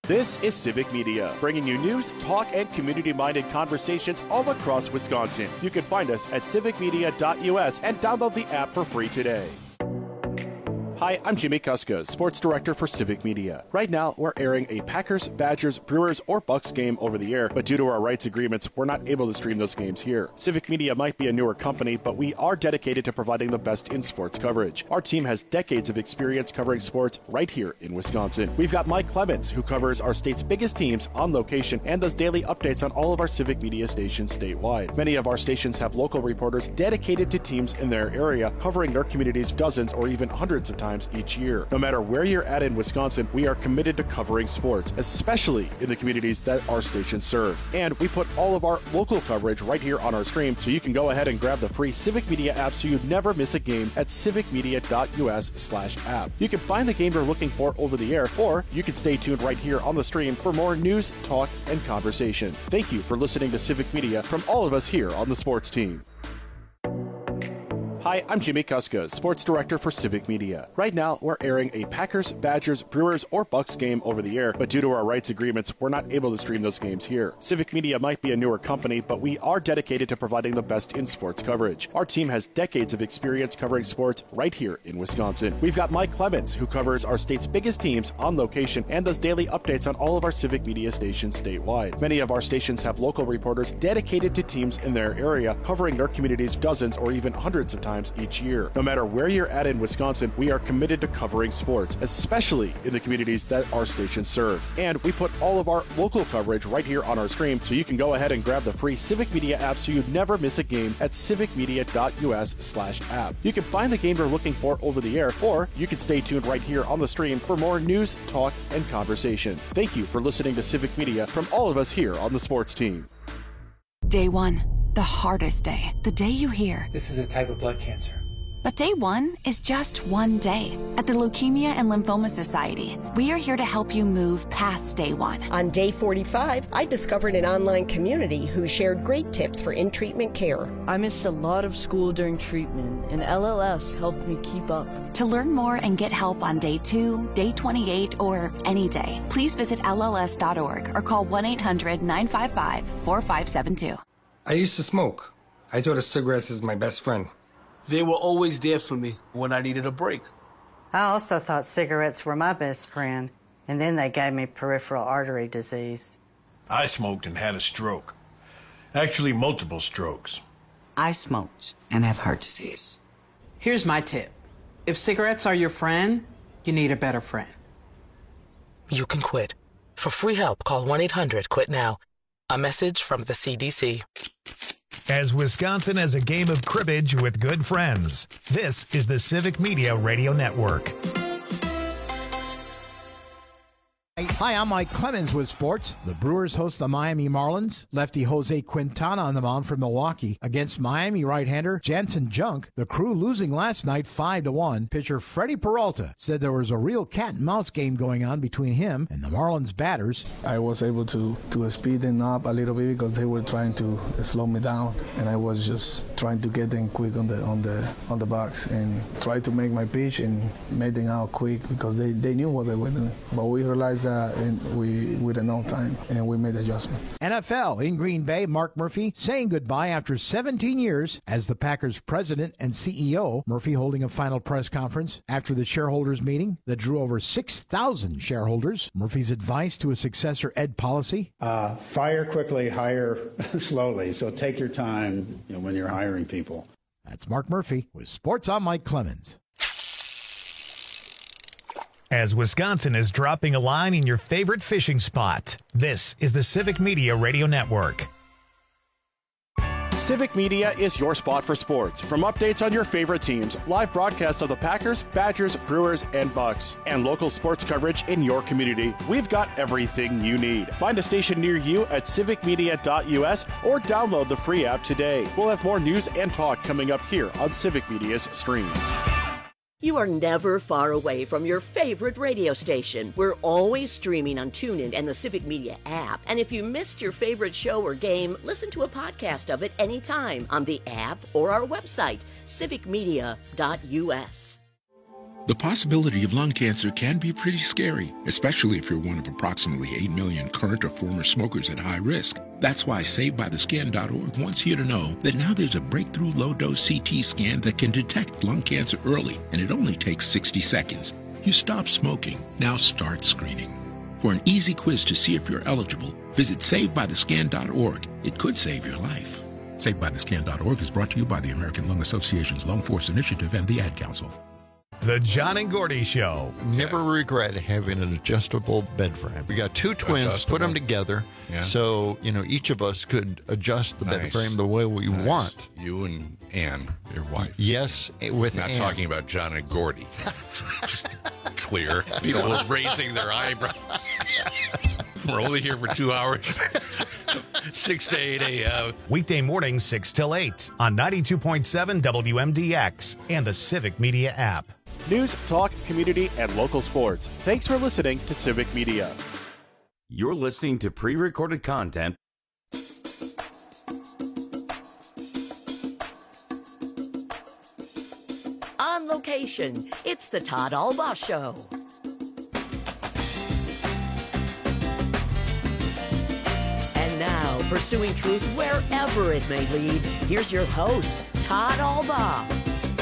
This is Civic Media, bringing you news, talk, and community-minded conversations all across Wisconsin. You can find us at civicmedia.us and download the app for free today. Hi, I'm Jimmy Kuska, Sports Director for Civic Media. Right now, we're airing a Packers, Badgers, Brewers, or Bucks game over the air, but due to our rights agreements, we're not able to stream those games here. Civic Media might be a newer company, but we are dedicated to providing the best in sports coverage. Our team has decades of experience covering sports right here in Wisconsin. We've got Mike Clemens, who covers our state's biggest teams on location and does daily updates on all of our Civic Media stations statewide. Many of our stations have local reporters dedicated to teams in their area, covering their communities dozens or even hundreds of times each year. No matter where you're at in Wisconsin, we are committed to covering sports, especially in the communities that our stations serve. And we put all of our local coverage right here on our stream, so you can go ahead and grab the free Civic Media app so you never miss a game at civicmedia.us/app. You can find the game you're looking for over the air, or you can stay tuned right here on the stream for more news, talk, and conversation. Thank you for listening to Civic Media from all of us here on the sports team. Hi, I'm Jimmy Kuska, Sports Director for Civic Media. Right now, we're airing a Packers, Badgers, Brewers, or Bucks game over the air, but due to our rights agreements, we're not able to stream those games here. Civic Media might be a newer company, but we are dedicated to providing the best in sports coverage. Our team has decades of experience covering sports right here in Wisconsin. We've got Mike Clemens, who covers our state's biggest teams on location and does daily updates on all of our Civic Media stations statewide. Many of our stations have local reporters dedicated to teams in their area, covering their communities dozens or even hundreds of times each year. No matter where you're at in Wisconsin, we are committed to covering sports, especially in the communities that our stations serve. And we put all of our local coverage right here on our stream, so you can go ahead and grab the free Civic Media app so you never miss a game at civicmedia.us/app. You can find the game you're looking for over the air, or you can stay tuned right here on the stream for more news, talk, and conversation. Thank you for listening to Civic Media from all of us here on the sports team. Day one, the hardest day. The day you hear, "This is a type of blood cancer." But day one is just one day. At the Leukemia and Lymphoma Society, we are here to help you move past day one. On day 45, I discovered an online community who shared great tips for in-treatment care. I missed a lot of school during treatment, and LLS helped me keep up. To learn more and get help on day 2, day 28, or any day, please visit LLS.org or call 1-800-955-4572. I used to smoke. I thought of cigarettes as my best friend. They were always there for me when I needed a break. I also thought cigarettes were my best friend, and then they gave me peripheral artery disease. I smoked and had a stroke. Actually, multiple strokes. I smoked and have heart disease. Here's my tip. If cigarettes are your friend, you need a better friend. You can quit. For free help, call 1-800-QUIT-NOW. A message from the CDC. As Wisconsin has a game of cribbage with good friends, this is the Civic Media Radio Network. Hi, I'm Mike Clemens with sports. The Brewers host the Miami Marlins. Lefty Jose Quintana on the mound for Milwaukee against Miami right-hander Jansen Junk. The Crew losing last night 5-1. Pitcher Freddie Peralta said there was a real cat-and-mouse game going on between him and the Marlins batters. I was able to speed them up a little bit because they were trying to slow me down, and I was just trying to get them quick on the box and try to make my pitch and make them out quick because they knew what they were doing. But we realized that we didn't know time, and we made adjustment. NFL in Green Bay, Mark Murphy saying goodbye after 17 years as the Packers president and CEO. Murphy holding a final press conference after the shareholders meeting that drew over 6,000 shareholders. Murphy's advice to a successor, Ed Policy. Fire quickly, hire slowly. So take your time when you're hiring people. That's Mark Murphy with Sports. I'm Mike Clemens. As Wisconsin is dropping a line in your favorite fishing spot, this is the Civic Media Radio Network. Civic Media is your spot for sports. From updates on your favorite teams, live broadcasts of the Packers, Badgers, Brewers, and Bucks, and local sports coverage in your community, we've got everything you need. Find a station near you at civicmedia.us or download the free app today. We'll have more news and talk coming up here on Civic Media's stream. You are never far away from your favorite radio station. We're always streaming on TuneIn and the Civic Media app. And if you missed your favorite show or game, listen to a podcast of it anytime on the app or our website, civicmedia.us. The possibility of lung cancer can be pretty scary, especially if you're one of approximately 8 million current or former smokers at high risk. That's why SaveByTheScan.org wants you to know that now there's a breakthrough low-dose CT scan that can detect lung cancer early, and it only takes 60 seconds. You stop smoking, now start screening. For an easy quiz to see if you're eligible, visit SaveByTheScan.org. It could save your life. SaveByTheScan.org is brought to you by the American Lung Association's Lung Force Initiative and the Ad Council. The John and Gordy Show. Never regret having an adjustable bed frame. We got two twins, put them together, so each of us could adjust the bed frame the way we want. You and Ann, your wife. Yes, with not Ann. Talking about John and Gordy. Just clear. People are raising their eyebrows. We're only here for 2 hours. 6 to 8 a.m. Weekday mornings 6 till 8 on 92.7 WMDX and the Civic Media app. News, talk, community, and local sports. Thanks for listening to Civic Media. You're listening to pre-recorded content. On location, it's the Todd Albaugh Show. And now, pursuing truth wherever it may lead, here's your host, Todd Albaugh.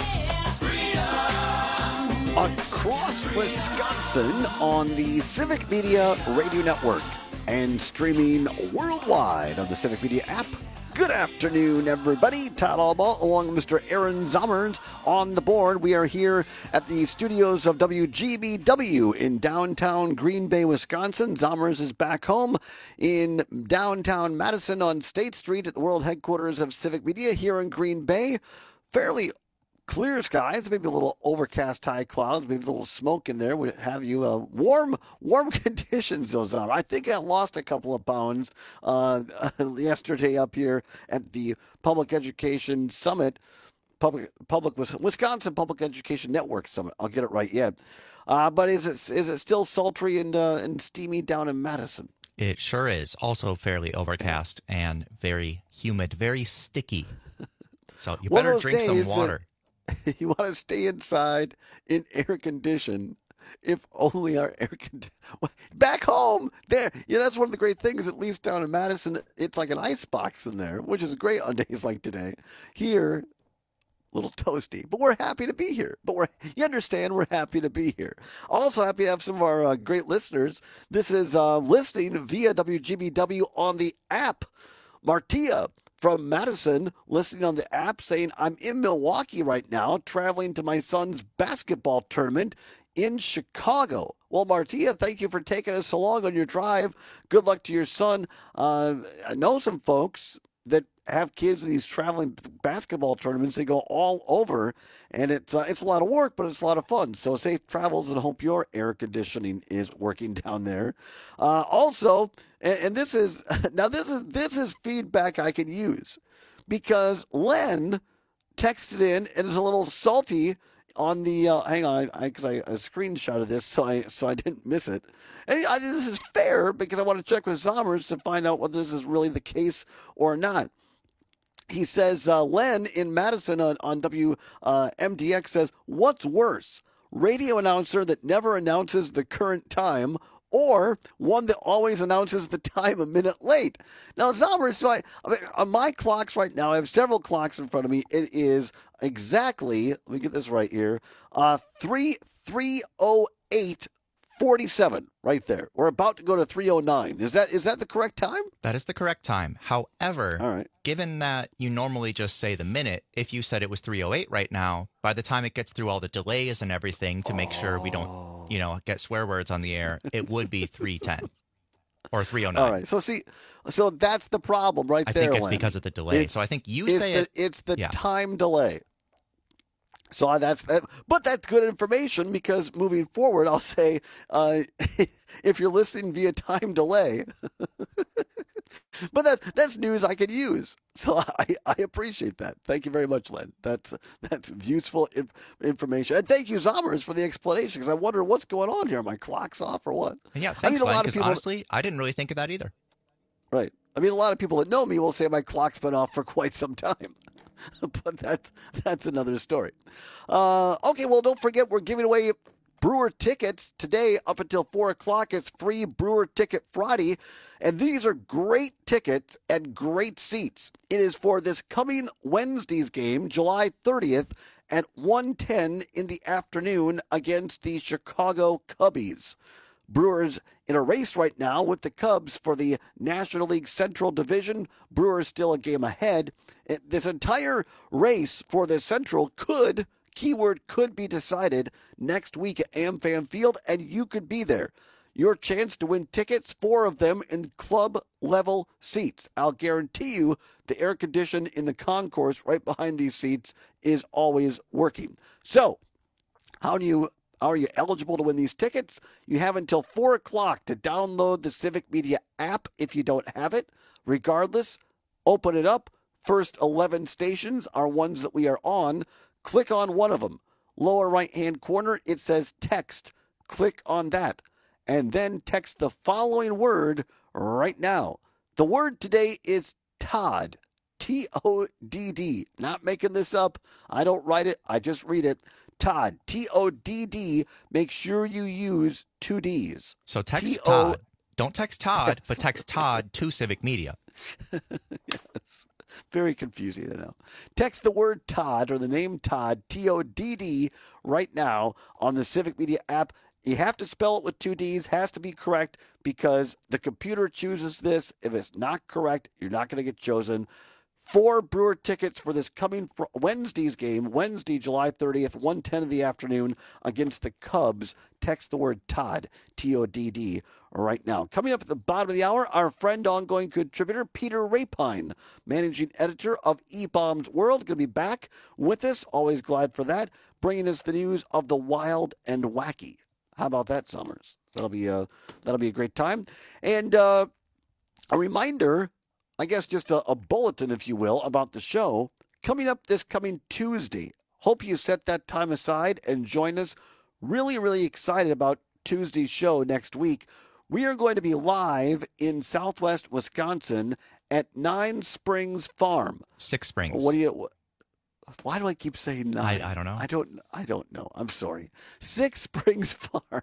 Across Wisconsin on the Civic Media Radio Network and streaming worldwide on the Civic Media app. Good afternoon, everybody. Todd Albaugh along with Mr. Aaron Zommers on the board. We are here at the studios of WGBW in downtown Green Bay, Wisconsin. Zommers is back home in downtown Madison on State Street at the world headquarters of Civic Media here in Green Bay. Fairly clear skies, maybe a little overcast high clouds, maybe a little smoke in there would have you warm conditions those are. I think I lost a couple of pounds yesterday up here at the Public Education Summit, Wisconsin Public Education Network Summit. I'll get it right yet. But is it still sultry and steamy down in Madison? It sure is. Also fairly overcast and very humid, very sticky. So you better drink some water. You want to stay inside in air condition, if only our air condition. Back home, there. That's one of the great things, at least down in Madison, it's like an ice box in there, which is great on days like today. Here, a little toasty, but we're happy to be here. You understand, we're happy to be here. Also happy to have some of our great listeners. This is listening via WGBW on the app. Martia from Madison listening on the app saying, I'm in Milwaukee right now, traveling to my son's basketball tournament in Chicago. Well, Martia, thank you for taking us along on your drive. Good luck to your son. I know some folks that have kids in these traveling basketball tournaments. They go all over, and it's a lot of work, but it's a lot of fun. So safe travels, and hope your air conditioning is working down there. Also, and this is feedback I can use, because Len texted in and is a little salty on the hang on, because I screenshotted this, so I didn't miss it. And this is fair because I want to check with Zommers to find out whether this is really the case or not. He says, Len in Madison on WMDX says, what's worse, radio announcer that never announces the current time, or one that always announces the time a minute late? Now, Zommers, so on my clocks right now, I have several clocks in front of me. It is exactly, let me get this right here, 3:08:47 right there. We're about to go to 3:09. Is that the correct time? That is the correct time. However, all right, given that you normally just say the minute, if you said it was 3:08 right now, by the time it gets through all the delays and everything to make sure we don't, get swear words on the air, it would be 3:10 or 3:09. All right. So that's the problem right there. I think it's Len. because of the delay. So I think it's the time delay. So that's that, but that's good information, because moving forward, I'll say if you're listening via time delay, but that's news I could use. So I appreciate that. Thank you very much, Len. That's useful information, and thank you, Zommers, for the explanation, because I wonder what's going on here. Are my clock's off or what? Yeah, thanks, Len, because honestly, I didn't really think of that either. Right. I mean, a lot of people that know me will say my clock's been off for quite some time. but that's another story. Okay, well, don't forget we're giving away Brewer tickets today up until 4 o'clock. It's free Brewer Ticket Friday, and these are great tickets and great seats. It is for this coming Wednesday's game, July 30th at 1:10 in the afternoon against the Chicago Cubbies. Brewers in a race right now with the Cubs for the National League Central Division. Brewers still a game ahead. This entire race for the Central could be decided next week at AmFam Field, and you could be there. Your chance to win tickets, 4 of them in club-level seats. I'll guarantee you the air condition in the concourse right behind these seats is always working. So, how are you eligible to win these tickets? You have until 4 o'clock to download the Civic Media app if you don't have it. Regardless, open it up. First 11 stations are ones that we are on. Click on one of them. Lower right-hand corner, it says text. Click on that. And then text the following word right now. The word today is Todd. T-O-D-D. Not making this up. I don't write it. I just read it. Todd. T-O-D-D. Make sure you use 2 Ds. So text Todd. Don't text Todd, but text Todd to Civic Media. Yes. Very confusing, I know. Text the word Todd or the name Todd, T-O-D-D, right now on the Civic Media app. You have to spell it with 2 Ds, has to be correct because the computer chooses this. If it's not correct, you're not going to get chosen. 4 Brewer tickets for this coming Wednesday's game, Wednesday, July 30th, 1:10 in the afternoon against the Cubs. Text the word Todd, T-O-D-D, right now. Coming up at the bottom of the hour, our friend, ongoing contributor, Peter Rapine, managing editor of E-Bombs World, going to be back with us. Always glad for that. Bringing us the news of the wild and wacky. How about that, Summers? That'll be a great time. And a reminder, I guess just a bulletin, if you will, about the show coming up this coming Tuesday. Hope you set that time aside and join us. Really, really excited about Tuesday's show next week. We are going to be live in Southwest Wisconsin at 9 Springs Farm. 6 Springs. Why do I keep saying 9? I don't know. I don't know. I'm sorry. 6 Springs Farm.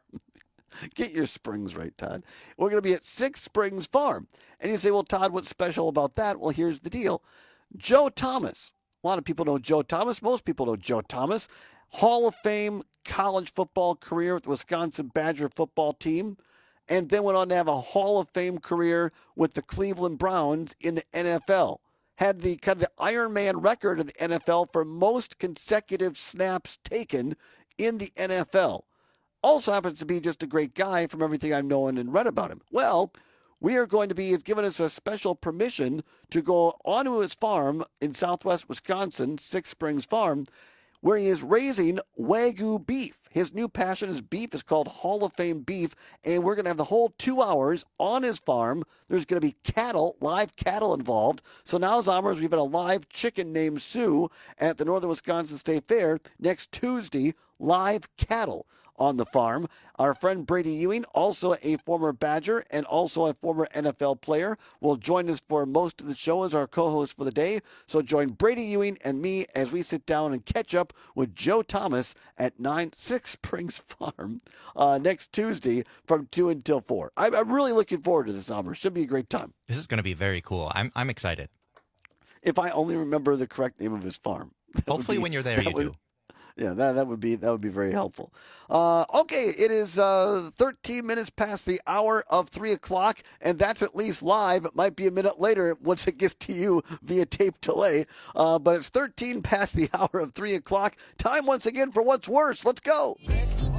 Get your springs right, Todd. We're going to be at 6 Springs Farm. And you say, well, Todd, what's special about that? Well, here's the deal. Joe Thomas. A lot of people know Joe Thomas. Most people know Joe Thomas. Hall of Fame college football career with the Wisconsin Badger football team. And then went on to have a Hall of Fame career with the Cleveland Browns in the NFL. Had the kind of the Iron Man record of the NFL for most consecutive snaps taken in the NFL. Also happens to be just a great guy from everything I've known and read about him. Well, we are going to be, he's given us a special permission to go onto his farm in Southwest Wisconsin, 6 Springs Farm, where he is raising Wagyu beef. His new passion, his beef, is called Hall of Fame beef, and we're going to have the whole 2 hours on his farm. There's going to be cattle, live cattle involved. So now, Zommers, we've got a live chicken named Sue at the Northern Wisconsin State Fair. Next Tuesday, live cattle on the farm. Our friend Brady Ewing, also a former Badger and also a former NFL player, will join us for most of the show as our co-host for the day. So join Brady Ewing and me as we sit down and catch up with Joe Thomas at 6 Springs Farm next Tuesday from 2 until 4. I'm really looking forward to this summer. Should be a great time. This is going to be very cool. I'm excited. If I only remember the correct name of his farm. Hopefully when you're there, you do. Yeah, that would be very helpful. Okay, it is 13 minutes past the hour of 3 o'clock, and that's at least live. It might be a minute later once it gets to you via tape delay, but it's 13 past the hour of 3 o'clock. Time once again for What's Worse. Let's go. This or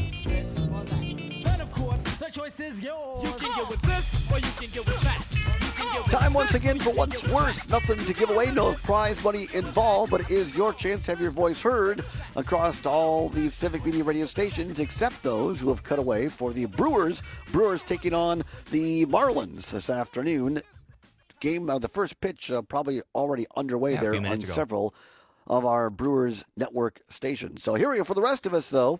that. Then, of course, the choice is yours. You can get with this, or you can get with that. Time once again for What's Worse. Nothing to give away, no prize money involved, but it is your chance to have your voice heard across all these Civic Media radio stations, except those who have cut away for the Brewers. Brewers taking on the Marlins this afternoon. Game, the first pitch probably already underway there on several of our Brewers network stations. So here we go. For the rest of us, though,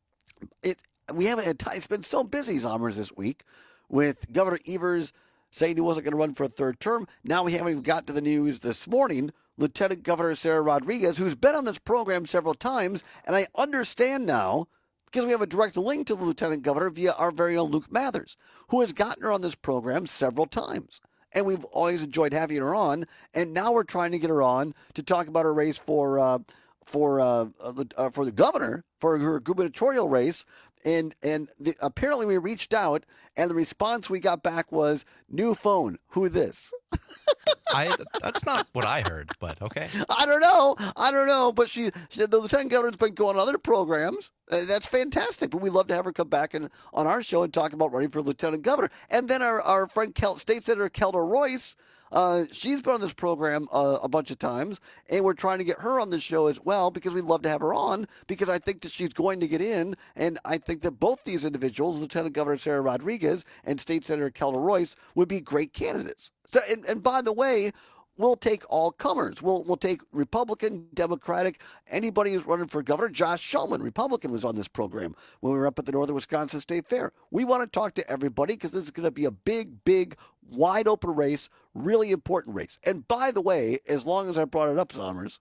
we haven't had time. It's been so busy, Zommers, this week with Governor Evers saying he wasn't going to run for a third term. Now we haven't even got to the news this morning Lieutenant Governor Sarah Rodriguez, who's been on this program several times, and I understand now, because we have a direct link to the Lieutenant Governor via our very own Luke Mathers, who has gotten her on this program several times. And we've always enjoyed having her on, and now we're trying to get her on to talk about her race for the governor, for her gubernatorial race. And apparently we reached out, and the response we got back was, new phone, who this? That's not what I heard, but okay. I don't know. But the Lieutenant Governor's been going on other programs. That's fantastic. But we'd love to have her come back on our show and talk about running for Lieutenant Governor. And then our friend State Senator Kelda Royce, she's been on this program a bunch of times, and we're trying to get her on the show as well because we'd love to have her on because I think that she's going to get in, and I think that both these individuals, Lieutenant Governor Sarah Rodriguez and State Senator Kelda Royce, would be great candidates. So, and by the way, we'll take all comers. We'll take Republican, Democratic, anybody who's running for governor. Josh Shulman, Republican, was on this program when we were up at the Northern Wisconsin State Fair. We want to talk to everybody because this is going to be a big, wide open race, really important race. And by the way, as long as I brought it up, Zommers,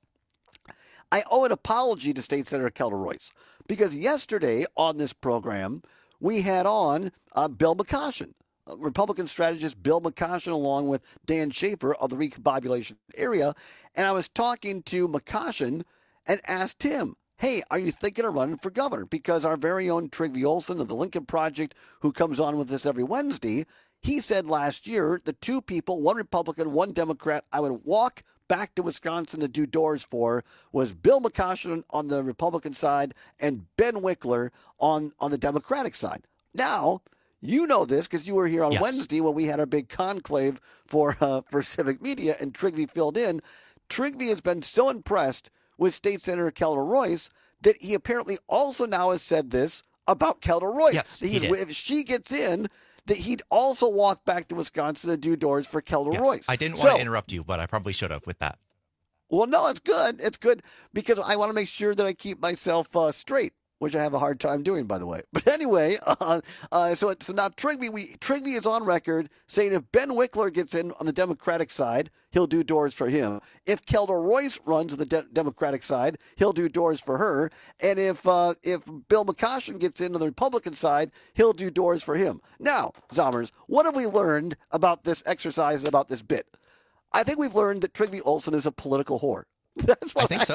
I owe an apology to State Senator Kelda Royce because yesterday on this program, we had on Bill McCoshen. Republican strategist Bill McCoshen along with Dan Schaefer of the recombobulation area. And I was talking to McCoshen and asked him, hey, are you thinking of running for governor? Because our very own Trygve Olson of the Lincoln Project, who comes on with us every Wednesday, he said last year the two people, one Republican, one Democrat, I would walk back to Wisconsin to do doors for was Bill McCoshen on the Republican side and Ben Wickler on the Democratic side. Now, you know this because you were here on Wednesday when we had our big conclave for Civic Media, and Trygve filled in. Trygve has been so impressed with State Senator Kelda Royce that he apparently also now has said this about Kelda Royce. Yes, he did. If she gets in, that he'd also walk back to Wisconsin and do doors for Kelda Royce. I didn't want to interrupt you, but I probably should have with that. Well, no, it's good. It's good because I want to make sure that I keep myself straight, which I have a hard time doing, by the way. But anyway, so now Trygve is on record saying if Ben Wickler gets in on the Democratic side, he'll do doors for him. If Kelda Royce runs on the Democratic side, he'll do doors for her. And if Bill McCoshen gets in on the Republican side, he'll do doors for him. Now, Zommers, what have we learned about this exercise and about this bit? I think we've learned that Trygve Olson is a political whore. That's what I think so.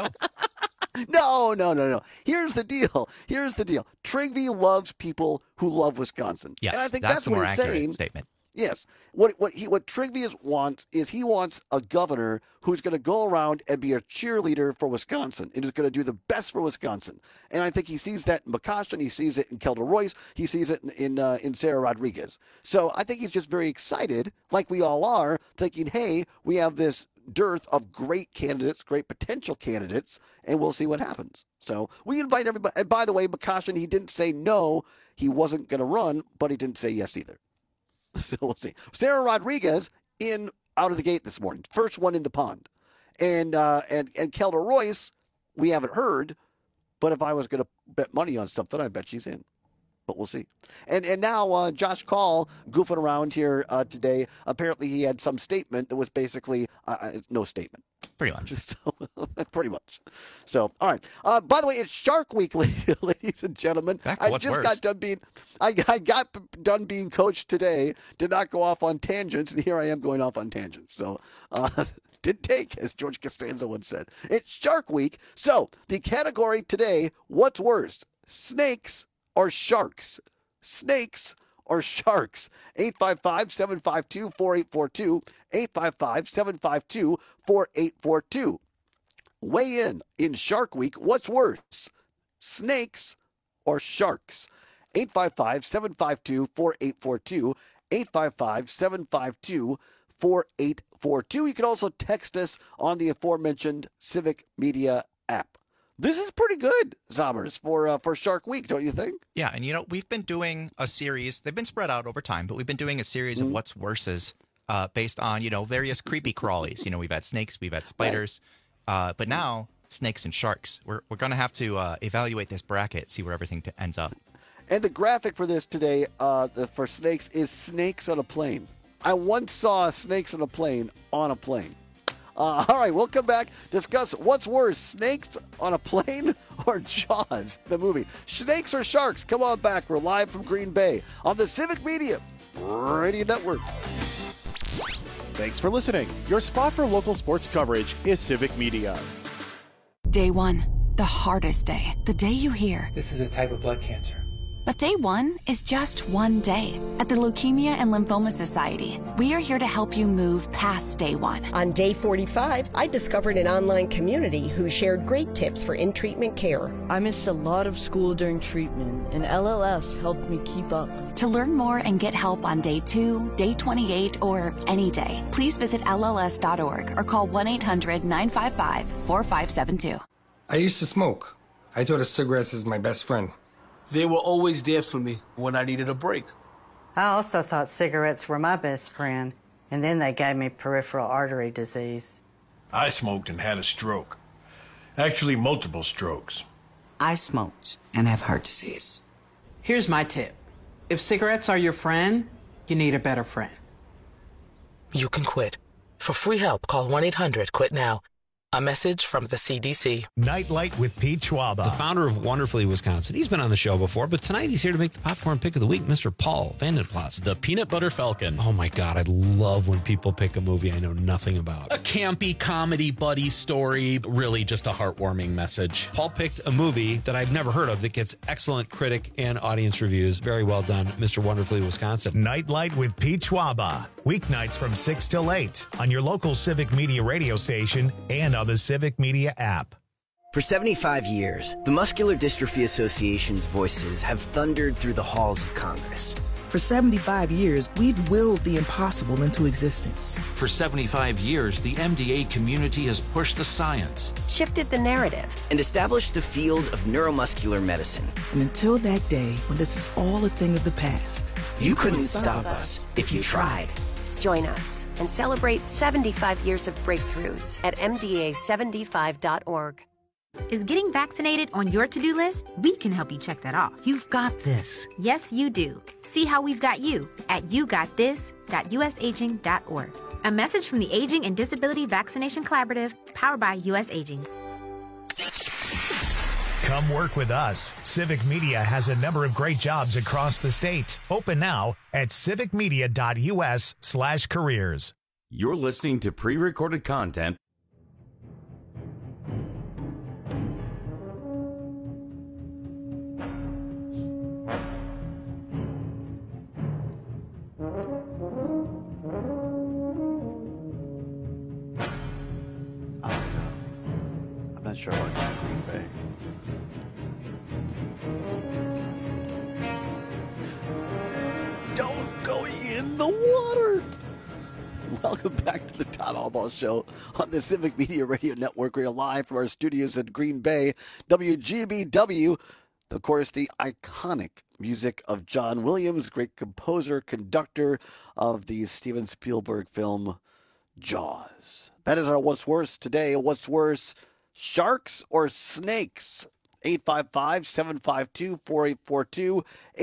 No. Here's the deal. Trygve loves people who love Wisconsin. Yes, and I think that's the what more he's accurate saying. statement. Yes. What Trygve wants is he wants a governor who's going to go around and be a cheerleader for Wisconsin and is going to do the best for Wisconsin. And I think he sees that in McCoshen. He sees it in Kelda Royce. He sees it in Sarah Rodriguez. So I think he's just very excited, like we all are, thinking, hey, we have this dearth of great candidates, great potential candidates, and we'll see what happens. So we invite everybody. And by the way, McCoshen, he didn't say no, he wasn't going to run, but he didn't say yes either. So we'll see. Sarah Rodriguez out of the gate this morning, first one in the pond, and Kelda Royce, we haven't heard, but if I was going to bet money on something, I bet she's in. But we'll see. And now Josh Call goofing around here today. Apparently he had some statement that was basically no statement. Pretty much. Pretty much. So, all right. By the way, it's Shark Week, ladies and gentlemen. I got done being coached today. Did not go off on tangents, and here I am going off on tangents. So, did take, as George Costanza once said. It's Shark Week. So, the category today, what's worse, snakes or sharks? Snakes or sharks? 855-752-4842. 855-752-4842. Weigh in Shark Week. What's worse, snakes or sharks? 855-752-4842. 855-752-4842. You can also text us on the aforementioned Civic Media app. This is pretty good, Zommers, for Shark Week, don't you think? Yeah, and we've been doing a series. They've been spread out over time, but we've been doing a series of what's worses based on, various creepy crawlies. We've had snakes, we've had spiders, but now snakes and sharks. We're going to have to evaluate this bracket, see where everything ends up. And the graphic for this today for snakes is snakes on a plane. I once saw snakes on a plane. All right, we'll come back, discuss what's worse, snakes on a plane or Jaws, the movie. Snakes or sharks? Come on back. We're live from Green Bay on the Civic Media Radio Network. Thanks for listening. Your spot for local sports coverage is Civic Media. Day one, the hardest day. The day you hear, "This is a type of blood cancer." But day one is just one day. At the Leukemia and Lymphoma Society, we are here to help you move past day one. On day 45, I discovered an online community who shared great tips for in-treatment care. I missed a lot of school during treatment, and LLS helped me keep up. To learn more and get help on day 2, day 28, or any day, please visit LLS.org or call 1-800-955-4572. I used to smoke. I thought of cigarettes as my best friend. They were always there for me when I needed a break. I also thought cigarettes were my best friend, and then they gave me peripheral artery disease. I smoked and had a stroke. Actually, multiple strokes. I smoked and have heart disease. Here's my tip. If cigarettes are your friend, you need a better friend. You can quit. For free help, call 1-800-QUIT-NOW. A message from the CDC. Nightlight with Pete Schwaba, the founder of Wonderfully Wisconsin. He's been on the show before, but tonight he's here to make the popcorn pick of the week, Mr. Paul Vandenplas. The Peanut Butter Falcon. Oh my God, I love when people pick a movie I know nothing about. A campy comedy buddy story, really just a heartwarming message. Paul picked a movie that I've never heard of that gets excellent critic and audience reviews. Very well done, Mr. Wonderfully Wisconsin. Nightlight with Pete Schwaba. Weeknights from 6 till 8 on your local Civic Media radio station and on the Civic Media app. For 75 years, the Muscular Dystrophy Association's voices have thundered through the halls of Congress. For 75 years, we've willed the impossible into existence. For 75 years, the MDA community has pushed the science, shifted the narrative, and established the field of neuromuscular medicine. And until that day, when this is all a thing of the past, you couldn't stop us if you tried. Join us and celebrate 75 years of breakthroughs at MDA75.org. Is getting vaccinated on your to-do list? We can help you check that off. You've got this. Yes, you do. See how we've got you at yougotthis.usaging.org. A message from the Aging and Disability Vaccination Collaborative, powered by US Aging. Come work with us. Civic Media has a number of great jobs across the state. Open now at civicmedia.us/careers. You're listening to pre-recorded content. I'm not sure about Green Bay. Don't go in the water. Welcome back to the Todd Albaugh Show on the Civic Media Radio Network. We're live from our studios at Green Bay, WGBW. Of course, the iconic music of John Williams, great composer, conductor of the Steven Spielberg film Jaws. That is our What's Worse today. What's worse, sharks or snakes? 855-752-4842,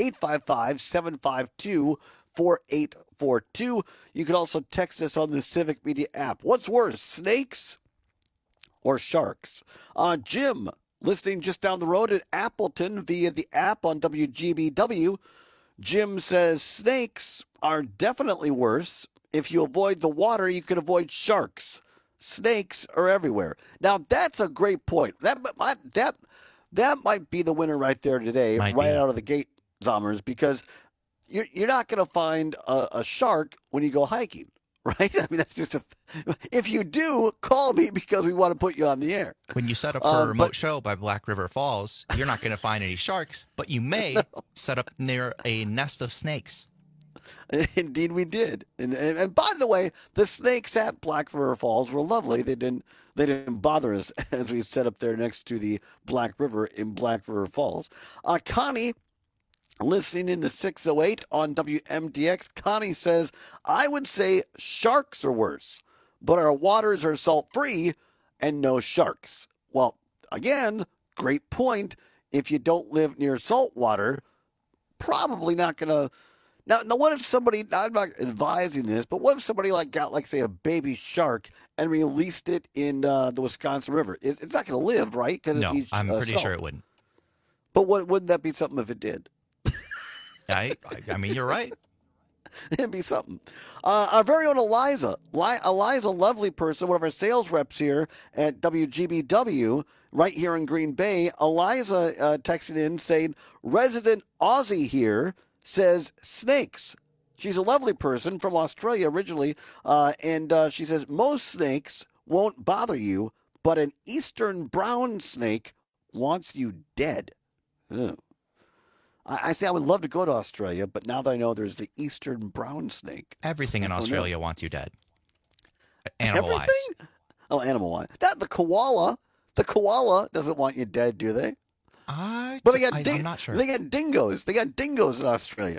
855-752-4842. You can also text us on the Civic Media app. What's worse, snakes or sharks? Jim, listening just down the road at Appleton via the app on WGBW. Jim says snakes are definitely worse. If you avoid the water, you can avoid sharks. Snakes are everywhere. Now, that's a great point. That might be the winner right there today, out of the gate, Zommers, because you're not going to find a shark when you go hiking, right? I mean, that's just if you do, call me because we want to put you on the air. When you set up for a remote show by Black River Falls, you're not going to find any sharks, but you may set up near a nest of snakes. Indeed, we did. And by the way, the snakes at Black River Falls were lovely. They didn't bother us as we set up there next to the Black River in Black River Falls. Connie, listening in the 608 on WMDX, Connie says, I would say sharks are worse, but our waters are salt-free and no sharks. Well, again, great point. If you don't live near salt water, probably not going to Now, what if somebody, I'm not advising this, but what if somebody got, say, a baby shark and released it in the Wisconsin River? It's not going to live, right? No, I'm pretty sure it wouldn't. But wouldn't that be something if it did? I mean, you're right. It'd be something. Our very own Eliza. Eliza, lovely person, one of our sales reps here at WGBW, right here in Green Bay. Eliza texted in saying, resident Aussie here says snakes. She's a lovely person from Australia originally, and she says, most snakes won't bother you, but an eastern brown snake wants you dead. Ugh. I say I would love to go to Australia, but now that I know there's the eastern brown snake. Everything in Australia wants you dead. Animal-wise. Everything? Oh, animal-wise. Not the koala. The koala doesn't want you dead, do they? But I'm not sure. They got dingoes. They got dingoes in Australia.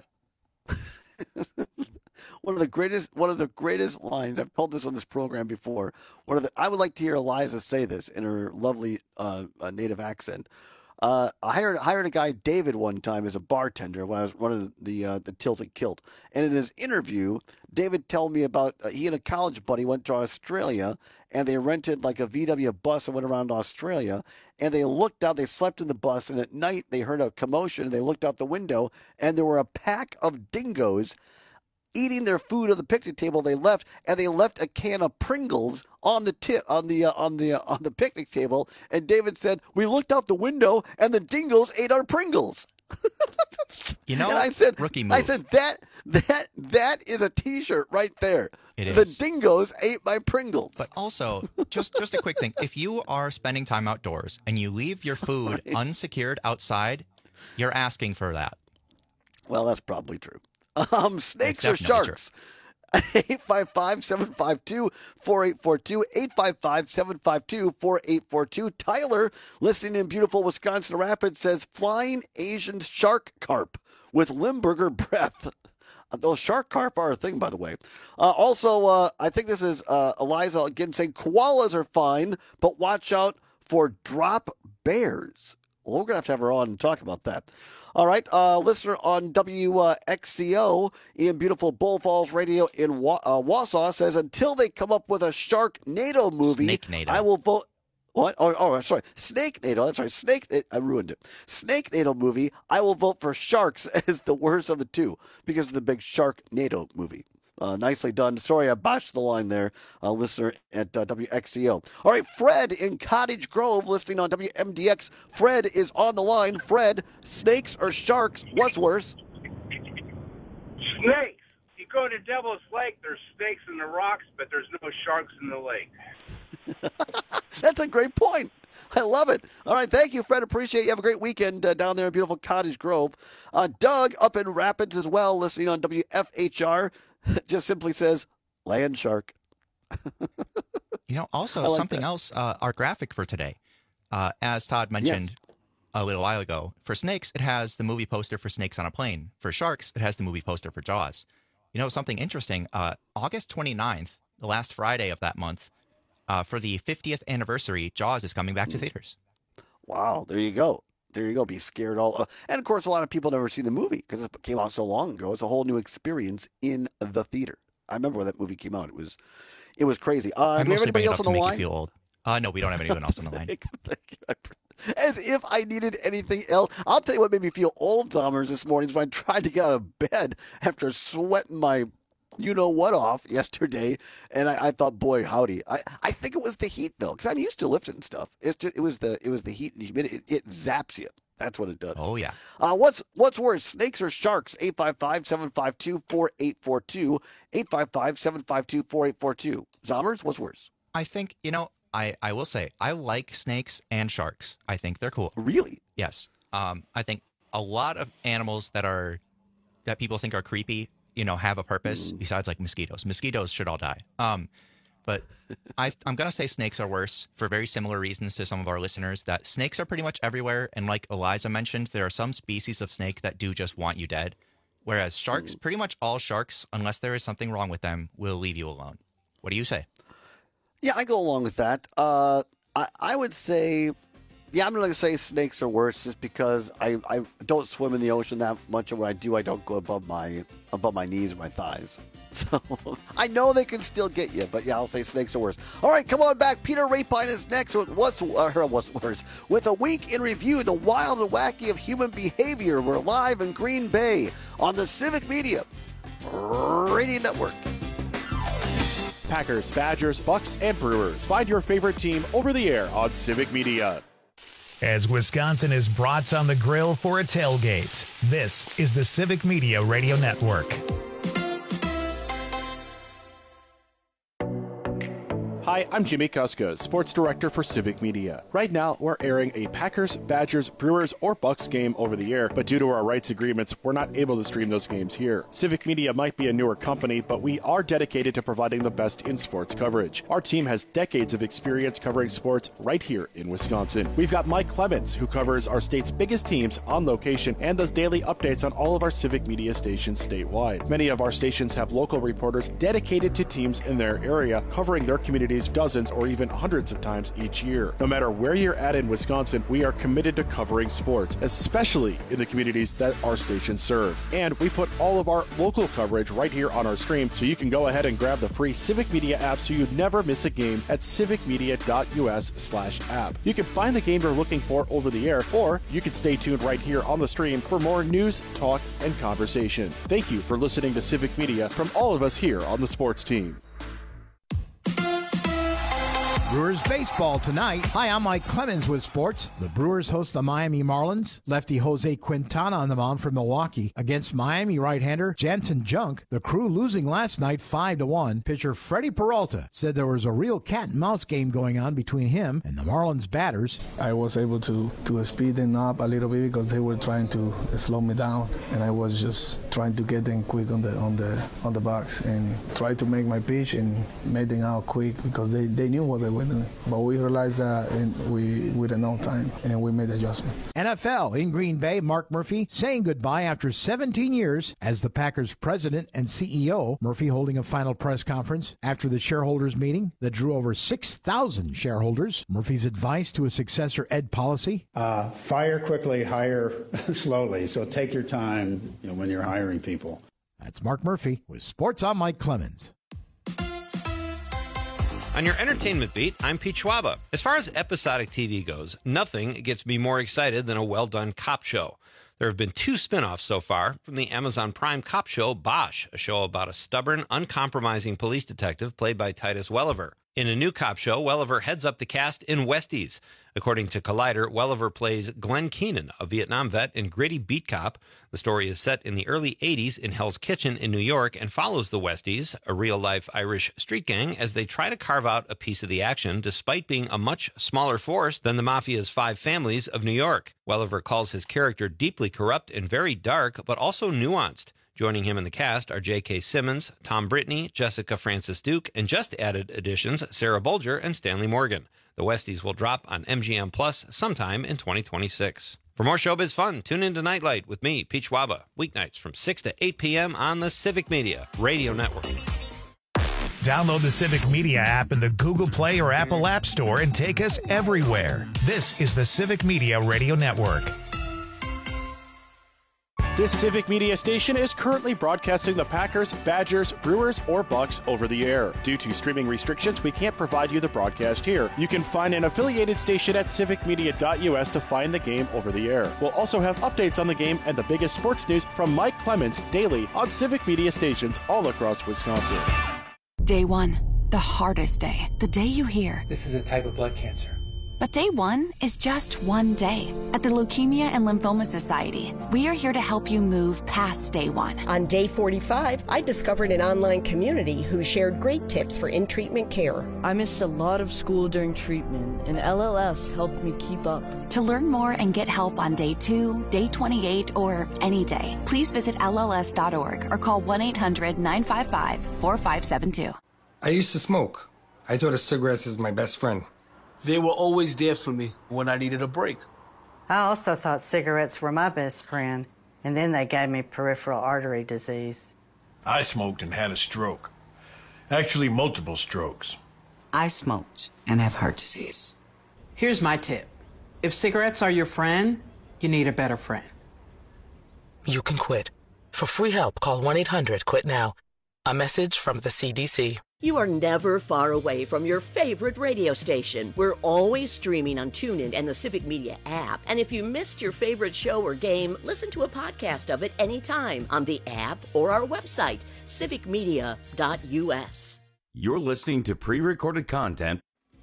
One of the greatest lines. I've told this on this program before. I would like to hear Eliza say this in her lovely native accent. I hired a guy, David, one time as a bartender when I was running the Tilted Kilt. And in his interview, David told me about he and a college buddy went to Australia, and they rented like a VW bus and went around Australia. And they looked out, they slept in the bus, and at night they heard a commotion. And they looked out the window, and there were a pack of dingoes eating their food on the picnic table. They left a can of Pringles on the picnic table. And David said, "We looked out the window, and the dingoes ate our Pringles." You know, and I said, rookie move. I said that is a T-shirt right there. It is. The dingoes ate my Pringles. But also, just a quick thing: if you are spending time outdoors and you leave your food unsecured outside, you're asking for that. Well, that's probably true. Snakes or sharks? 855-752-4842. 855-752-4842. Tyler, listening in beautiful Wisconsin Rapids, says flying Asian shark carp with Limburger breath. Those shark carp are a thing, by the way. Also, I think this is Eliza again saying koalas are fine, but watch out for drop bears. Well, we're going to have her on and talk about that. All right, listener on WXCO in beautiful Bull Falls Radio in Wausau says, until they come up with a Sharknado movie, Snake-nado. I will vote. What? Oh, sorry. Snake-nado. That's right. I ruined it. Snake-nado movie, I will vote for Sharks as the worst of the two because of the big Sharknado movie. Nicely done. Sorry, I botched the line there, listener at WXCO. All right, Fred in Cottage Grove, listening on WMDX. Fred is on the line. Fred, snakes or sharks? What's worse? Snakes. You go to Devil's Lake, there's snakes in the rocks, but there's no sharks in the lake. That's a great point. I love it. All right, thank you, Fred. Appreciate you. Have a great weekend down there in beautiful Cottage Grove. Doug up in Rapids as well, listening on WFHR. Just simply says, land shark. You know, also like something that. else, our graphic for today, as Todd mentioned a little while ago, for snakes, it has the movie poster for Snakes on a Plane. For sharks, it has the movie poster for Jaws. You know, something interesting, August 29th, the last Friday of that month, for the 50th anniversary, Jaws is coming back to theaters. Wow, there you go. There you go. Be scared all. And of course, a lot of people never seen the movie because it came out so long ago. It's a whole new experience in the theater. I remember when that movie came out. It was crazy. Do we have anybody else on the line? You feel old. No, we don't have anyone else on the line. Thank you. As if I needed anything else. I'll tell you what made me feel old, Dahmers, this morning is when I tried to get out of bed after sweating my you-know-what off yesterday, and I thought, boy, howdy. I think it was the heat, though, because I'm used to lifting stuff. It was the heat and the humidity. It zaps you. That's what it does. Oh, yeah. What's worse, snakes or sharks? 855-752-4842. 855-752-4842. Zommers, what's worse? I think, you know, I will say, I like snakes and sharks. I think they're cool. Really? Yes. I think a lot of animals that people think are creepy, you know, have a purpose besides like mosquitoes. Mosquitoes should all die. But I'm going to say snakes are worse for very similar reasons to some of our listeners, that snakes are pretty much everywhere. And like Eliza mentioned, there are some species of snake that do just want you dead. Whereas sharks, pretty much all sharks, unless there is something wrong with them, will leave you alone. What do you say? Yeah, I go along with that. I would say Yeah, I'm going to say snakes are worse just because I don't swim in the ocean that much, and when I do, I don't go above my knees or my thighs. So I know they can still get you, but yeah, I'll say snakes are worse. All right, come on back. Peter Rapine is next with What's Worse. With a week in review, the wild and wacky of human behavior. We're live in Green Bay on the Civic Media Radio Network. Packers, Badgers, Bucks, and Brewers. Find your favorite team over the air on Civic Media. As Wisconsin is brats on the grill for a tailgate, this is the Civic Media Radio Network. Hi, I'm Jimmy Kuska, Sports Director for Civic Media. Right now, we're airing a Packers, Badgers, Brewers, or Bucks game over the air, but due to our rights agreements, we're not able to stream those games here. Civic Media might be a newer company, but we are dedicated to providing the best in sports coverage. Our team has decades of experience covering sports right here in Wisconsin. We've got Mike Clemens, who covers our state's biggest teams on location and does daily updates on all of our Civic Media stations statewide. Many of our stations have local reporters dedicated to teams in their area, covering their communities dozens or even hundreds of times each year. No matter where you're at in Wisconsin, we are committed to covering sports, especially in the communities that our stations serve. And we put all of our local coverage right here on our stream, so you can go ahead and grab the free Civic Media app so you never miss a game at civicmedia.us/app. You can find the game you're looking for over the air, or you can stay tuned right here on the stream for more news, talk, and conversation. Thank you for listening to Civic Media from all of us here on the sports team. Brewers baseball tonight. Hi, I'm Mike Clemens with sports. The Brewers host the Miami Marlins. Lefty Jose Quintana on the mound for Milwaukee against Miami right-hander Jansen Junk. The Crew losing last night 5-1. Pitcher Freddie Peralta said there was a real cat-and-mouse game going on between him and the Marlins batters. I was able to speed them up a little bit because they were trying to slow me down, and I was just trying to get them quick on the box and try to make my pitch and make them out quick because they knew what they were. But we realized that we didn't know time, and we made the adjustment. NFL in Green Bay, Mark Murphy saying goodbye after 17 years as the Packers president and CEO. Murphy holding a final press conference after the shareholders meeting that drew over 6,000 shareholders. Murphy's advice to a successor, Ed Policy. Fire quickly, hire slowly. So take your time when you're hiring people. That's Mark Murphy with Sports. I'm Mike Clemens. On your entertainment beat, I'm Pete Schwaba. As far as episodic TV goes, nothing gets me more excited than a well-done cop show. There have been 2 spin-offs so far from the Amazon Prime cop show Bosch, a show about a stubborn, uncompromising police detective played by Titus Welliver. In a new cop show, Welliver heads up the cast in Westies. According to Collider, Welliver plays Glenn Keenan, a Vietnam vet and gritty beat cop. The story is set in the early 80s in Hell's Kitchen in New York and follows the Westies, a real-life Irish street gang, as they try to carve out a piece of the action despite being a much smaller force than the Mafia's 5 families of New York. Welliver calls his character deeply corrupt and very dark, but also nuanced. Joining him in the cast are J.K. Simmons, Tom Brittney, Jessica Francis Duke, and just added additions Sarah Bolger and Stanley Morgan. The Westies will drop on MGM Plus sometime in 2026. For more showbiz fun, tune in to Nightlight with me, Pete Schwaba, weeknights from 6 to 8 p.m. on the Civic Media Radio Network. Download the Civic Media app in the Google Play or Apple App Store and take us everywhere. This is the Civic Media Radio Network. This Civic Media station is currently broadcasting the Packers, Badgers, Brewers, or Bucks over the air. Due to streaming restrictions, we can't provide you the broadcast here. You can find an affiliated station at civicmedia.us to find the game over the air. We'll also have updates on the game and the biggest sports news from Mike Clemens daily on Civic Media stations all across Wisconsin. Day 1, the hardest day. The day you hear, "This is a type of blood cancer." But day 1 is just one day. At the Leukemia and Lymphoma Society, we are here to help you move past day 1. On day 45, I discovered an online community who shared great tips for in-treatment care. I missed a lot of school during treatment, and LLS helped me keep up. To learn more and get help on day 2, day 28, or any day, please visit LLS.org or call 1-800-955-4572. I used to smoke. I thought of cigarettes as my best friend. They were always there for me when I needed a break. I also thought cigarettes were my best friend, and then they gave me peripheral artery disease. I smoked and had a stroke. Actually, multiple strokes. I smoked and have heart disease. Here's my tip. If cigarettes are your friend, you need a better friend. You can quit. For free help, call 1-800-QUIT-NOW. A message from the CDC. You are never far away from your favorite radio station. We're always streaming on TuneIn and the Civic Media app. And if you missed your favorite show or game, listen to a podcast of it anytime on the app or our website, civicmedia.us. You're listening to pre-recorded content.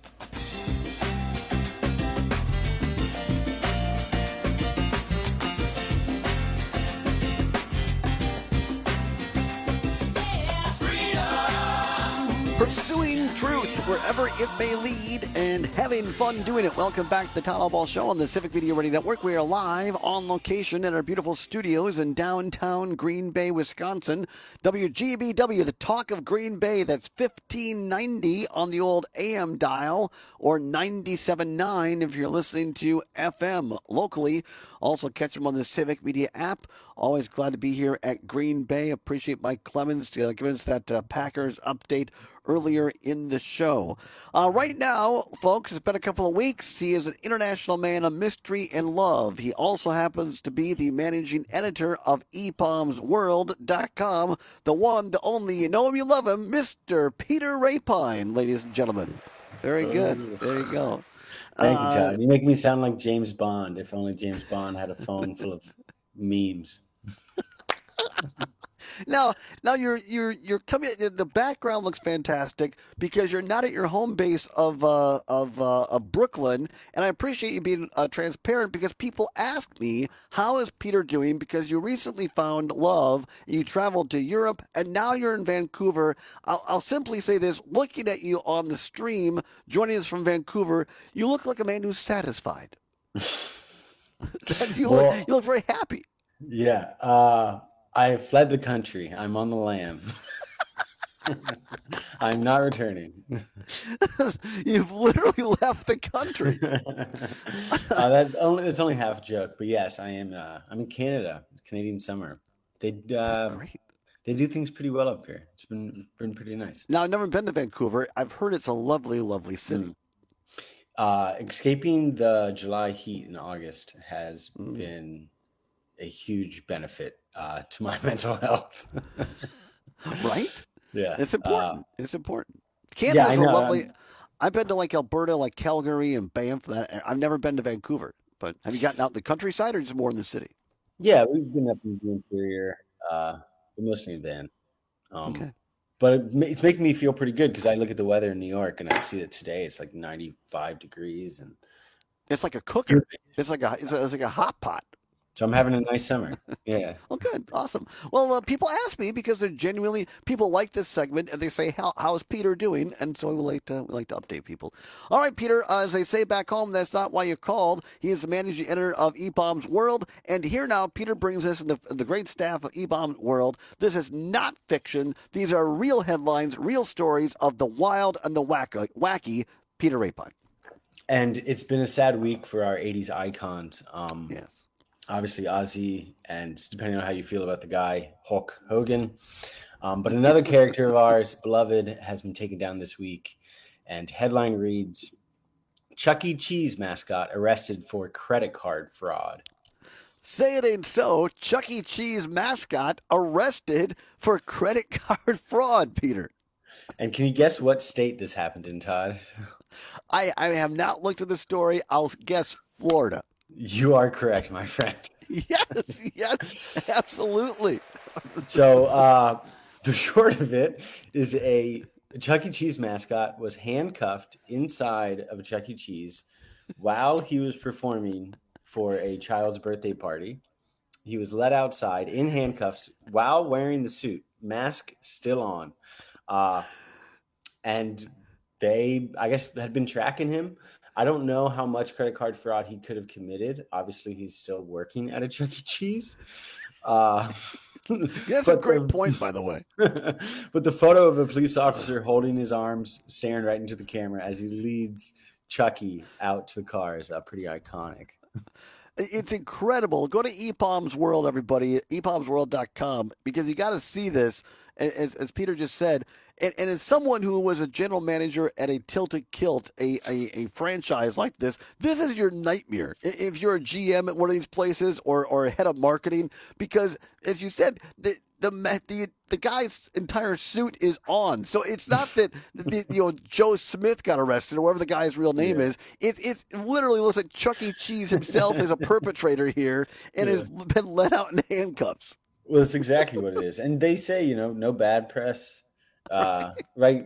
Pursuing truth wherever it may lead and having fun doing it. Welcome back to the Town Hall Ball Show on the Civic Media Radio Network. We are live on location in our beautiful studios in downtown Green Bay, Wisconsin. WGBW, the talk of Green Bay. That's 1590 on the old AM dial, or 97.9 if you're listening to FM locally. Also catch them on the Civic Media app. Always glad to be here at Green Bay. Appreciate Mike Clemens giving us that Packers update earlier in the show. Right now, folks, it's been a couple of weeks. He is an international man of mystery and love. He also happens to be the managing editor of EPOMsWorld.com. The one, the only, you know him, you love him, Mr. Peter Rapine, ladies and gentlemen. Very good. There you go. Thank you, John. You make me sound like James Bond. If only James Bond had a phone full of memes. Now you're coming. The background looks fantastic because you're not at your home base of Brooklyn, and I appreciate you being transparent because people ask me, how is Peter doing? Because you recently found love, you traveled to Europe, and now you're in Vancouver. I'll simply say this: looking at you on the stream, joining us from Vancouver, you look like a man who's satisfied. you look very happy. Yeah. I fled the country. I'm on the lam. I'm not returning. You've literally left the country. It's only half a joke, but yes, I am. I'm in Canada. It's Canadian summer. They do things pretty well up here. It's been pretty nice. Now, I've never been to Vancouver. I've heard it's a lovely, lovely city. Escaping the July heat in August has been a huge benefit to my mental health. Right? Yeah. It's important. It's important. Canada's a lovely... I've been to like Alberta, like Calgary and Banff. I've never been to Vancouver. But have you gotten out in the countryside or just more in the city? Yeah, we've been up in the interior. Been mostly in van. Okay. But it's making me feel pretty good because I look at the weather in New York and I see that today it's like 95 degrees. And it's like a cooker. It's like a hot pot. So I'm having a nice summer. Yeah. Well, good. Awesome. Well, people ask me because they're genuinely, people like this segment and they say, how's Peter doing? And so we like to update people. All right, Peter, as they say back home, that's not why you called. He is the managing editor of EPOM's World. And here now, Peter brings us in the great staff of EPOM's World. This is not fiction. These are real headlines, real stories of the wild and the wacky Peter Rapine. And it's been a sad week for our 80s icons. Yes. Obviously, Ozzy, and depending on how you feel about the guy, Hulk Hogan. But another character of ours, beloved, has been taken down this week. And headline reads, Chuck E. Cheese mascot arrested for credit card fraud. Say it ain't so. Chuck E. Cheese mascot arrested for credit card fraud, Peter. And can you guess what state this happened in, Todd? I have not looked at the story. I'll guess Florida. You are correct, my friend. Yes, absolutely. So the short of it is a Chuck E. Cheese mascot was handcuffed inside of a Chuck E. Cheese while he was performing for a child's birthday party. He was let outside in handcuffs while wearing the suit, mask still on. And they, I guess, had been tracking him. I don't know how much credit card fraud he could have committed. Obviously, he's still working at a Chuck E. Cheese. That's a great point, by the way. But the photo of a police officer holding his arms, staring right into the camera as he leads Chucky out to the car is pretty iconic. It's incredible. Go to EPOM's World, everybody, EPOMsWorld.com, because you got to see this. as Peter just said, and as someone who was a general manager at a Tilted Kilt, a franchise like this is your nightmare if you're a GM at one of these places or a head of marketing, because as you said, the guy's entire suit is on. So it's not that Joe Smith got arrested or whatever the guy's real name is. It literally looks like Chuck E. Cheese himself is a perpetrator here and has been let out in handcuffs. Well, that's exactly what it is. And they say, no bad press. Right.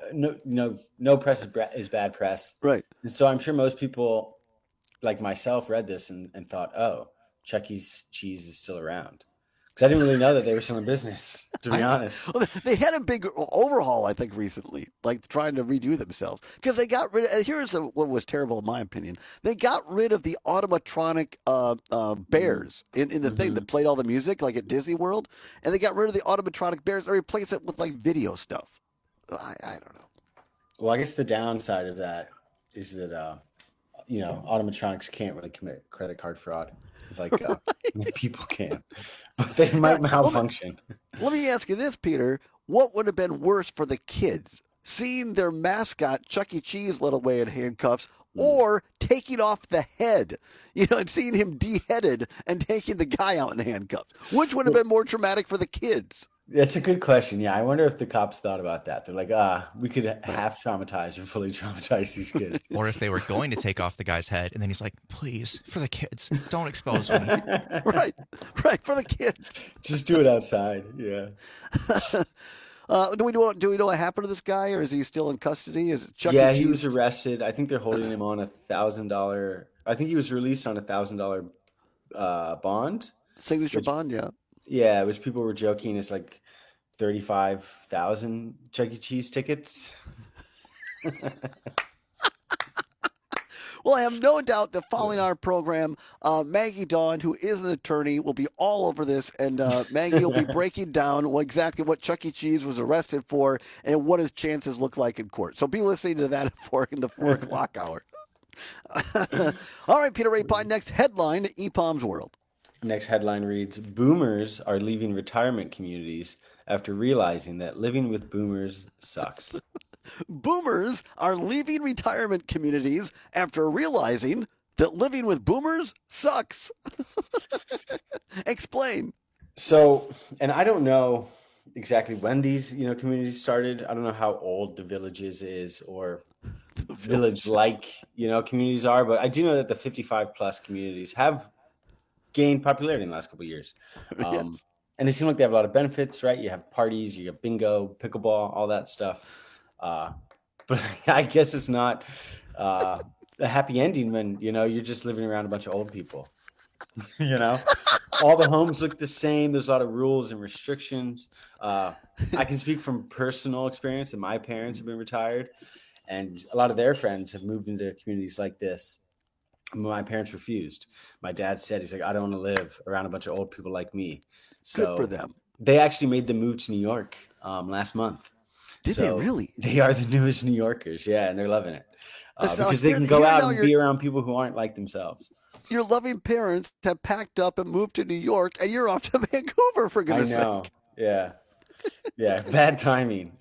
No press is bad press. Right. And so I'm sure most people like myself read this and thought, oh, Chuck E. Cheese is still around. Because I didn't really know that they were still in business, to be honest. Well, they had a big overhaul, I think, recently, like trying to redo themselves. Because they got rid of, here's what was terrible in my opinion. They got rid of the automatronic bears in the thing that played all the music, like at Disney World. And they got rid of the automatronic bears and replaced it with like video stuff. I don't know. Well, I guess the downside of that is that, automatronics can't really commit credit card fraud. Like people can, but they might malfunction. Let me ask you this, Peter. What would have been worse for the kids? Seeing their mascot, Chuck E. Cheese, led away in handcuffs, or taking off the head, and seeing him deheaded and taking the guy out in handcuffs? Which would have been more traumatic for the kids? That's a good question. Yeah, I wonder if the cops thought about that. They're like, we could half traumatize or fully traumatize these kids. Or if they were going to take off the guy's head, and then he's like, please, for the kids, don't expose me. Right, for the kids. Just do it outside, yeah. Do we know what happened to this guy, or is he still in custody? Is it Chuck? Yeah, he was arrested. I think they're holding him on $1,000. I think he was released on $1,000 bond. Signature bond, yeah. Yeah, which people were joking is like 35,000 Chuck E. Cheese tickets. Well, I have no doubt that following our program, Maggie Dawn, who is an attorney, will be all over this, and Maggie will be breaking down exactly what Chuck E. Cheese was arrested for and what his chances look like in court. So be listening to that in the 4 o'clock hour. All right, Peter Rapine, next headline, EPOM's World. Next headline reads, Boomers are leaving retirement communities after realizing that living with boomers sucks. Boomers are leaving retirement communities after realizing that living with boomers sucks. Explain. So, and I don't know exactly when these, communities started. I don't know how old the Villages is or village-like, communities are, but I do know that the 55-plus communities have gained popularity in the last couple of years. Yes. And they seem like they have a lot of benefits, right? You have parties, you have bingo, pickleball, all that stuff. But I guess it's not a happy ending when, you're just living around a bunch of old people. All the homes look the same. There's a lot of rules and restrictions. I can speak from personal experience that my parents have been retired, and a lot of their friends have moved into communities like this. My parents refused. My dad said, he's like, I don't want to live around a bunch of old people like me. So good for them. They actually made the move to New York last month. Did they really? They are the newest New Yorkers. Yeah, and they're loving it. Because they can go out and be around people who aren't like themselves. Your loving parents have packed up and moved to New York, and you're off to Vancouver, for goodness sake. I know. Yeah. Yeah, bad timing.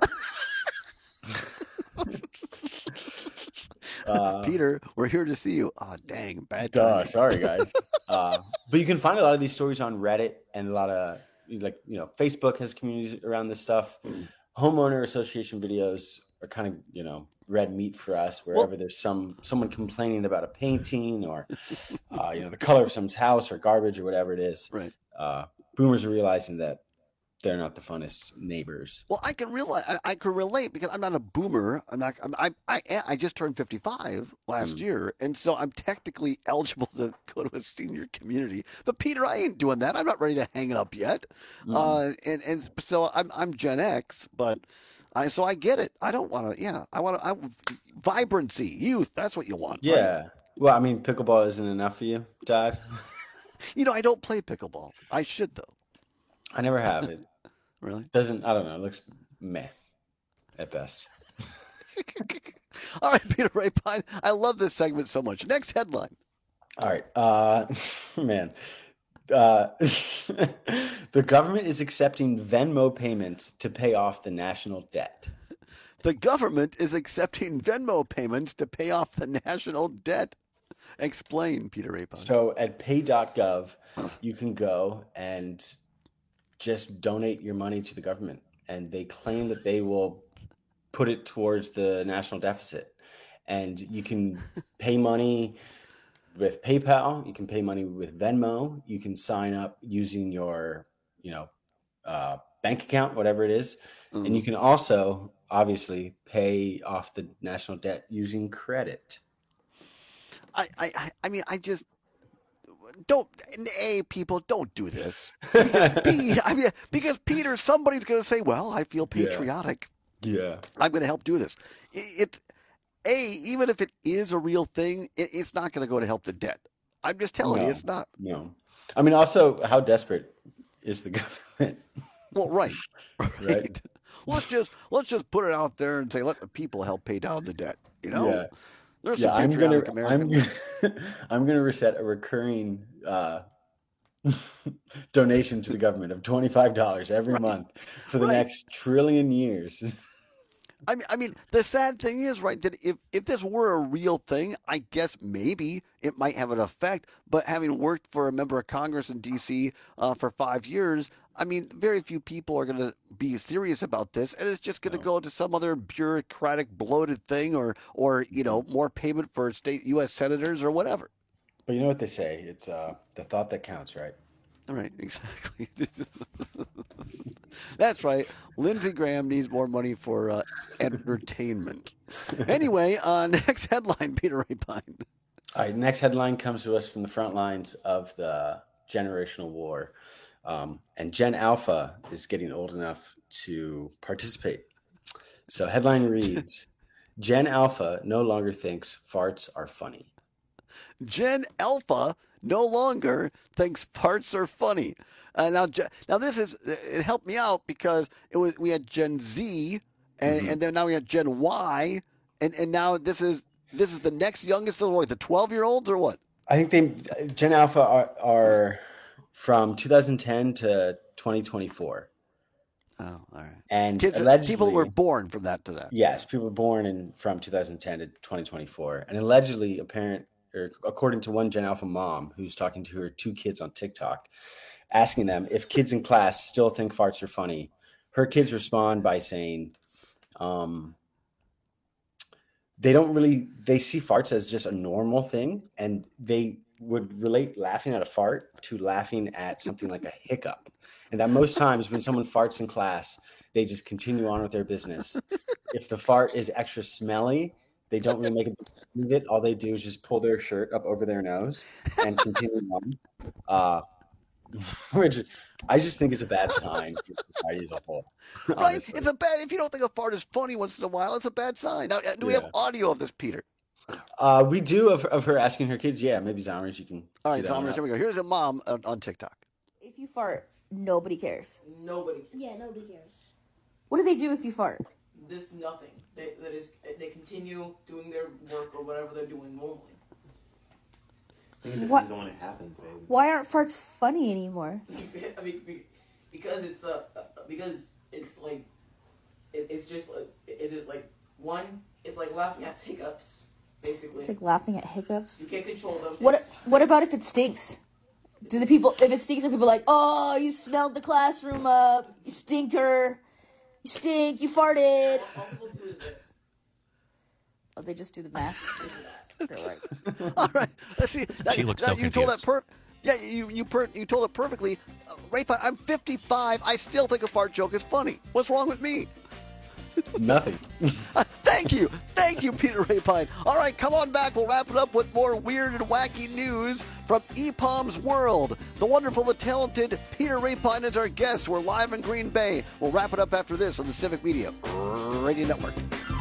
Peter, we're here to see you. Oh, dang, bad timing. Sorry, guys. But you can find a lot of these stories on Reddit, and a lot of, Facebook has communities around this stuff. Homeowner association videos are kind of, red meat for us, wherever there's someone complaining about a painting or, the color of someone's house or garbage or whatever it is. Right. Boomers are realizing that they're not the funnest neighbors. Well, I can relate because I'm not a boomer. I just turned 55 last year, and so I'm technically eligible to go to a senior community. But Peter, I ain't doing that. I'm not ready to hang it up yet. And so I'm Gen X, but so I get it. I don't want to. Yeah, I want vibrancy, youth. That's what you want. Yeah. Right? Well, I mean, pickleball isn't enough for you, Dad. I don't play pickleball. I should though. I never have it. Really? I don't know. It looks meh at best. All right, Peter Rapine. I love this segment so much. Next headline. All right. Man, The government is accepting Venmo payments to pay off the national debt. The government is accepting Venmo payments to pay off the national debt. Explain, Peter Rapine. So at pay.gov, you can go and just donate your money to the government. And they claim that they will put it towards the national deficit. And you can pay money with PayPal. You can pay money with Venmo. You can sign up using your, bank account, whatever it is. Mm-hmm. And you can also, obviously, pay off the national debt using credit. I mean, I just don't. People, don't do this. Because Peter, somebody's going to say, "Well, I feel patriotic. Yeah, I'm going to help do this." Even if it is a real thing, it's not going to go to help the debt. I'm just telling you, it's not. No, I mean, also, how desperate is the government? Well, right. Let's just put it out there and say, let the people help pay down the debt. Yeah. There's some patriotic Americans. I'm gonna set a recurring donation to the government of $25 every month for the next trillion years. I mean, the sad thing is, right, that if this were a real thing, I guess maybe it might have an effect. But having worked for a member of Congress in D.C. For 5 years, I mean, very few people are going to be serious about this, and it's just going to go to some other bureaucratic, bloated thing, or more payment for state U.S. senators or whatever. But you know what they say? It's the thought that counts, right? All right, exactly. That's right. Lindsey Graham needs more money for entertainment. Anyway, next headline, Peter Rapine. All right, next headline comes to us from the front lines of the generational war. And Gen Alpha is getting old enough to participate. So headline reads, Gen Alpha no longer thinks farts are funny. Gen Alpha no longer thinks farts are funny. Now this it helped me out because we had Gen Z and then now we had Gen Y and now this is the next youngest of the 12-year-olds or what? I think Gen Alpha are from 2010 to 2024. Oh, all right. And people were born from that to that. Yes, people were born from 2010 to 2024. And allegedly, according to one Gen Alpha mom who's talking to her 2 kids on TikTok, asking them if kids in class still think farts are funny, her kids respond by saying they see farts as just a normal thing, and they would relate laughing at a fart to laughing at something like a hiccup. And that most times when someone farts in class, they just continue on with their business. If the fart is extra smelly, they don't really make a big deal of it. All they do is just pull their shirt up over their nose and continue on. Which I just think is a bad sign for society as a whole. Right? It's if you don't think a fart is funny once in a while, it's a bad sign. Now, do we have audio of this, Peter? We do of her asking her kids. Yeah, maybe Zomers, you can. All right, Zomers, here we go. Here's a mom on TikTok. If you fart, nobody cares. Nobody cares. Yeah, nobody cares. What do they do if you fart? Just nothing. They continue doing their work or whatever they're doing normally. I think it depends on when it happens, baby. Why aren't farts funny anymore? I mean, because it's like it's just like one. It's like laughing at hiccups, basically. It's like laughing at hiccups. You can't control them. What about if it stinks? If it stinks, are people like, oh, you smelled the classroom up, you stinker, you stink, you farted? All people do is this. Oh, they just do the math. They're like, all right, let's see. She looks so you confused. told that you told it perfectly. Rapine, I'm 55. I still think a fart joke is funny. What's wrong with me? Nothing. Thank you, Peter Rapine. All right, come on back. We'll wrap it up with more weird and wacky news from EPOM's world. The wonderful, the talented Peter Rapine is our guest. We're live in Green Bay. We'll wrap it up after this on the Civic Media Radio Network.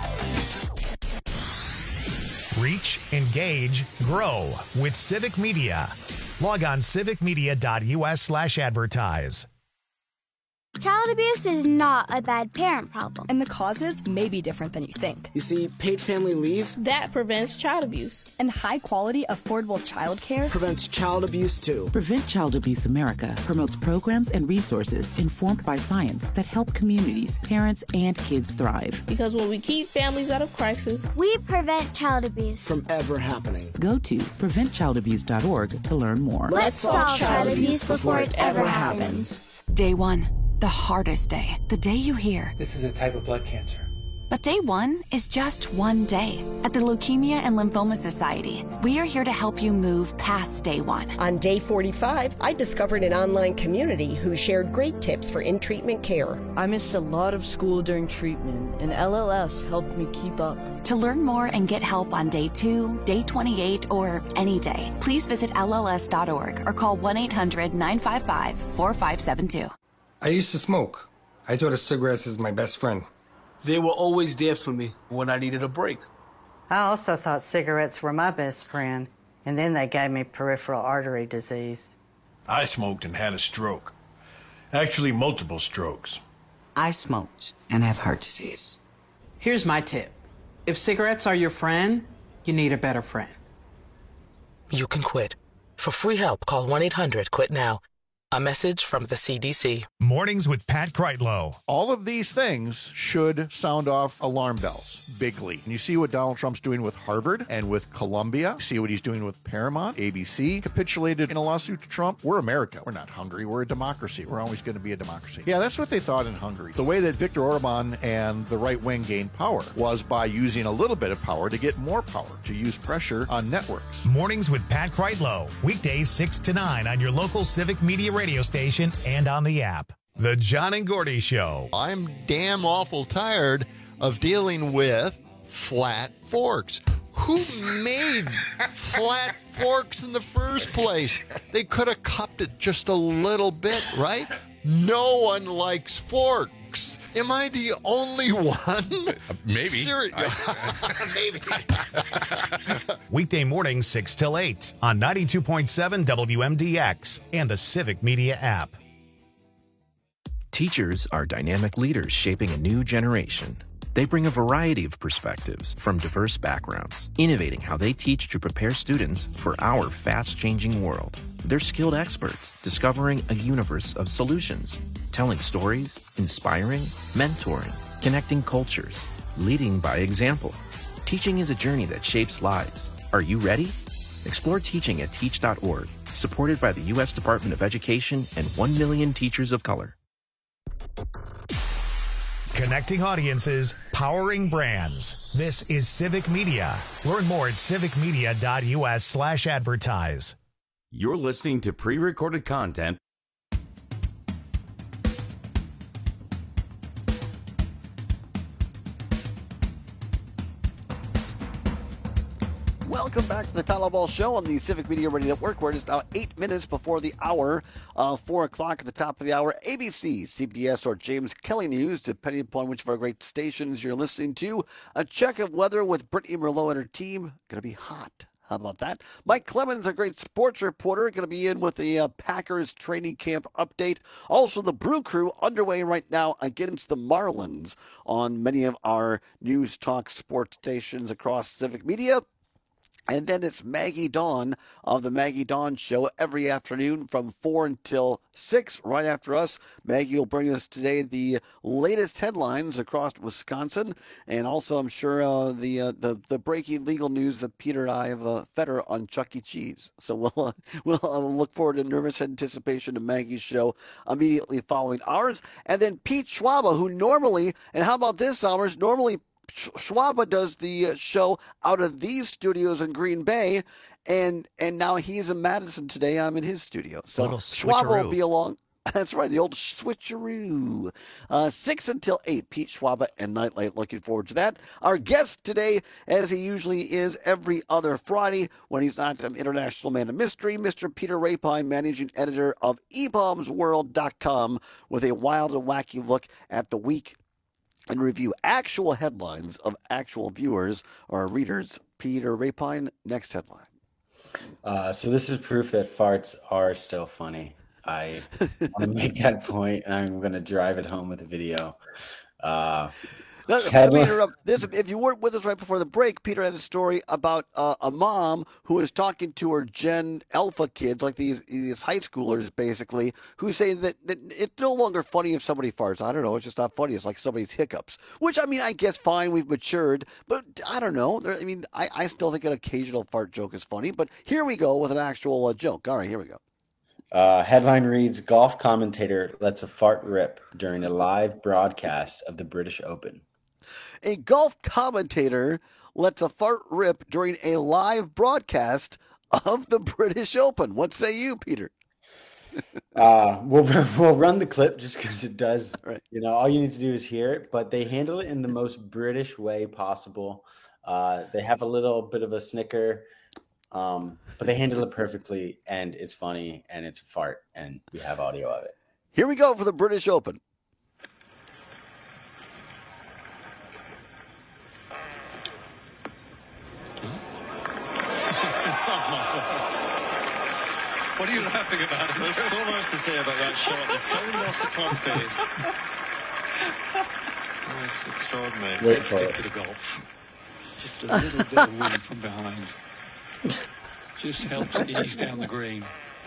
Reach, engage, grow with Civic Media. Log on civicmedia.us/advertise. Child abuse is not a bad parent problem. And the causes may be different than you think. You see, paid family leave That prevents child abuse. And high-quality, affordable childcare prevents child abuse too. Prevent Child Abuse America promotes programs and resources informed by science that help communities, parents, and kids thrive. Because when we keep families out of crisis, we prevent child abuse. From ever happening. Go to preventchildabuse.org to learn more. Let's solve child abuse before it ever happens. Day 1, the hardest day. The day you hear. This is a type of blood cancer. But day 1 is just one day. At the Leukemia and Lymphoma Society, we are here to help you move past day 1. On day 45, I discovered an online community who shared great tips for in-treatment care. I missed a lot of school during treatment, and LLS helped me keep up. To learn more and get help on day 2, day 28, or any day, please visit LLS.org or call 1-800-955-4572. I used to smoke. I thought of cigarettes as my best friend. They were always there for me when I needed a break. I also thought cigarettes were my best friend, and then they gave me peripheral artery disease. I smoked and had a stroke. Actually, multiple strokes. I smoked and have heart disease. Here's my tip. If cigarettes are your friend, you need a better friend. You can quit. For free help, call 1-800-QUIT-NOW. A message from the CDC. Mornings with Pat Kreitlow. All of these things should sound off alarm bells bigly. And you see what Donald Trump's doing with Harvard and with Columbia. You see what he's doing with Paramount. ABC capitulated in a lawsuit to Trump. We're America. We're not Hungary. We're a democracy. We're always going to be a democracy. Yeah, that's what they thought in Hungary. The way that Viktor Orban and the right wing gained power was by using a little bit of power to get more power, to use pressure on networks. Mornings with Pat Kreitlow. Weekdays 6 to 9 on your local Civic Media radio station and on the app. The John and Gordy Show. I'm damn awful tired of dealing with flat forks. Who made flat forks in the first place? They could have cupped it just a little bit, right? No one likes forks. Am I the only one? Maybe. Maybe. Weekday mornings 6 till 8 on 92.7 WMDX and the Civic Media app. Teachers are dynamic leaders shaping a new generation. They bring a variety of perspectives from diverse backgrounds, innovating how they teach to prepare students for our fast-changing world. They're skilled experts, discovering a universe of solutions, telling stories, inspiring, mentoring, connecting cultures, leading by example. Teaching is a journey that shapes lives. Are you ready? Explore teaching at teach.org, supported by the U.S. Department of Education and 1 million teachers of color. Connecting audiences, powering brands. This is Civic Media. Learn more at civicmedia.us/advertise. You're listening to pre-recorded content. Welcome back to the Tyler Ball Show on the Civic Media Radio Network, where it is now 8 minutes before the hour, 4 o'clock at the top of the hour. ABC, CBS, or James Kelly News, depending upon which of our great stations you're listening to. A check of weather with Brittany Merlot and her team. Going to be hot. How about that? Mike Clemens, a great sports reporter, going to be in with the Packers training camp update. Also, the Brew Crew underway right now against the Marlins on many of our news talk sports stations across Civic Media. And then it's Maggie Dawn of the Maggie Dawn Show every afternoon from 4 until 6. Right after us, Maggie will bring us today the latest headlines across Wisconsin, and also I'm sure the breaking legal news that Peter and I have fed on Chuck E. Cheese. So we'll look forward to nervous anticipation of Maggie's show immediately following ours, and then Pete Schwaba, who normally, and how about this hours, normally Schwaba does the show out of these studios in Green Bay, and now he's in Madison today. I'm in his studio. So Schwaba will be along. That's right, the old switcheroo. 6 until 8, Pete Schwaba and Nightlight. Looking forward to that. Our guest today, as he usually is every other Friday when he's not an international man of mystery, Mr. Peter Rapine, managing editor of eBombsWorld.com, with a wild and wacky look at the week and review actual headlines of actual viewers or readers. Peter Rapine, next headline. So this is proof that farts are still funny. I want to make that point, and I'm going to drive it home with a video. Let me interrupt. If you weren't with us right before the break, Peter had a story about a mom who is talking to her Gen Alpha kids, like these high schoolers, basically, who say that it's no longer funny if somebody farts. I don't know. It's just not funny. It's like somebody's hiccups, which, I mean, I guess fine. We've matured, but I don't know. I still think an occasional fart joke is funny, but here we go with an actual joke. All right, here we go. Headline reads, golf commentator lets a fart rip during a live broadcast of the British Open. A golf commentator lets a fart rip during a live broadcast of the British Open. What say you, Peter? We'll run the clip just because it does. Right. All you need to do is hear it, but they handle it in the most British way possible. They have a little bit of a snicker, but they handle it perfectly, and it's funny, and it's a fart, and we have audio of it. Here we go for the British Open. What are you laughing about? There's so much to say about that shot. There's so many lost the club face. Oh, it's extraordinary. Let's stick to the golf. Just a little bit of wind from behind. Just helps ease down the green.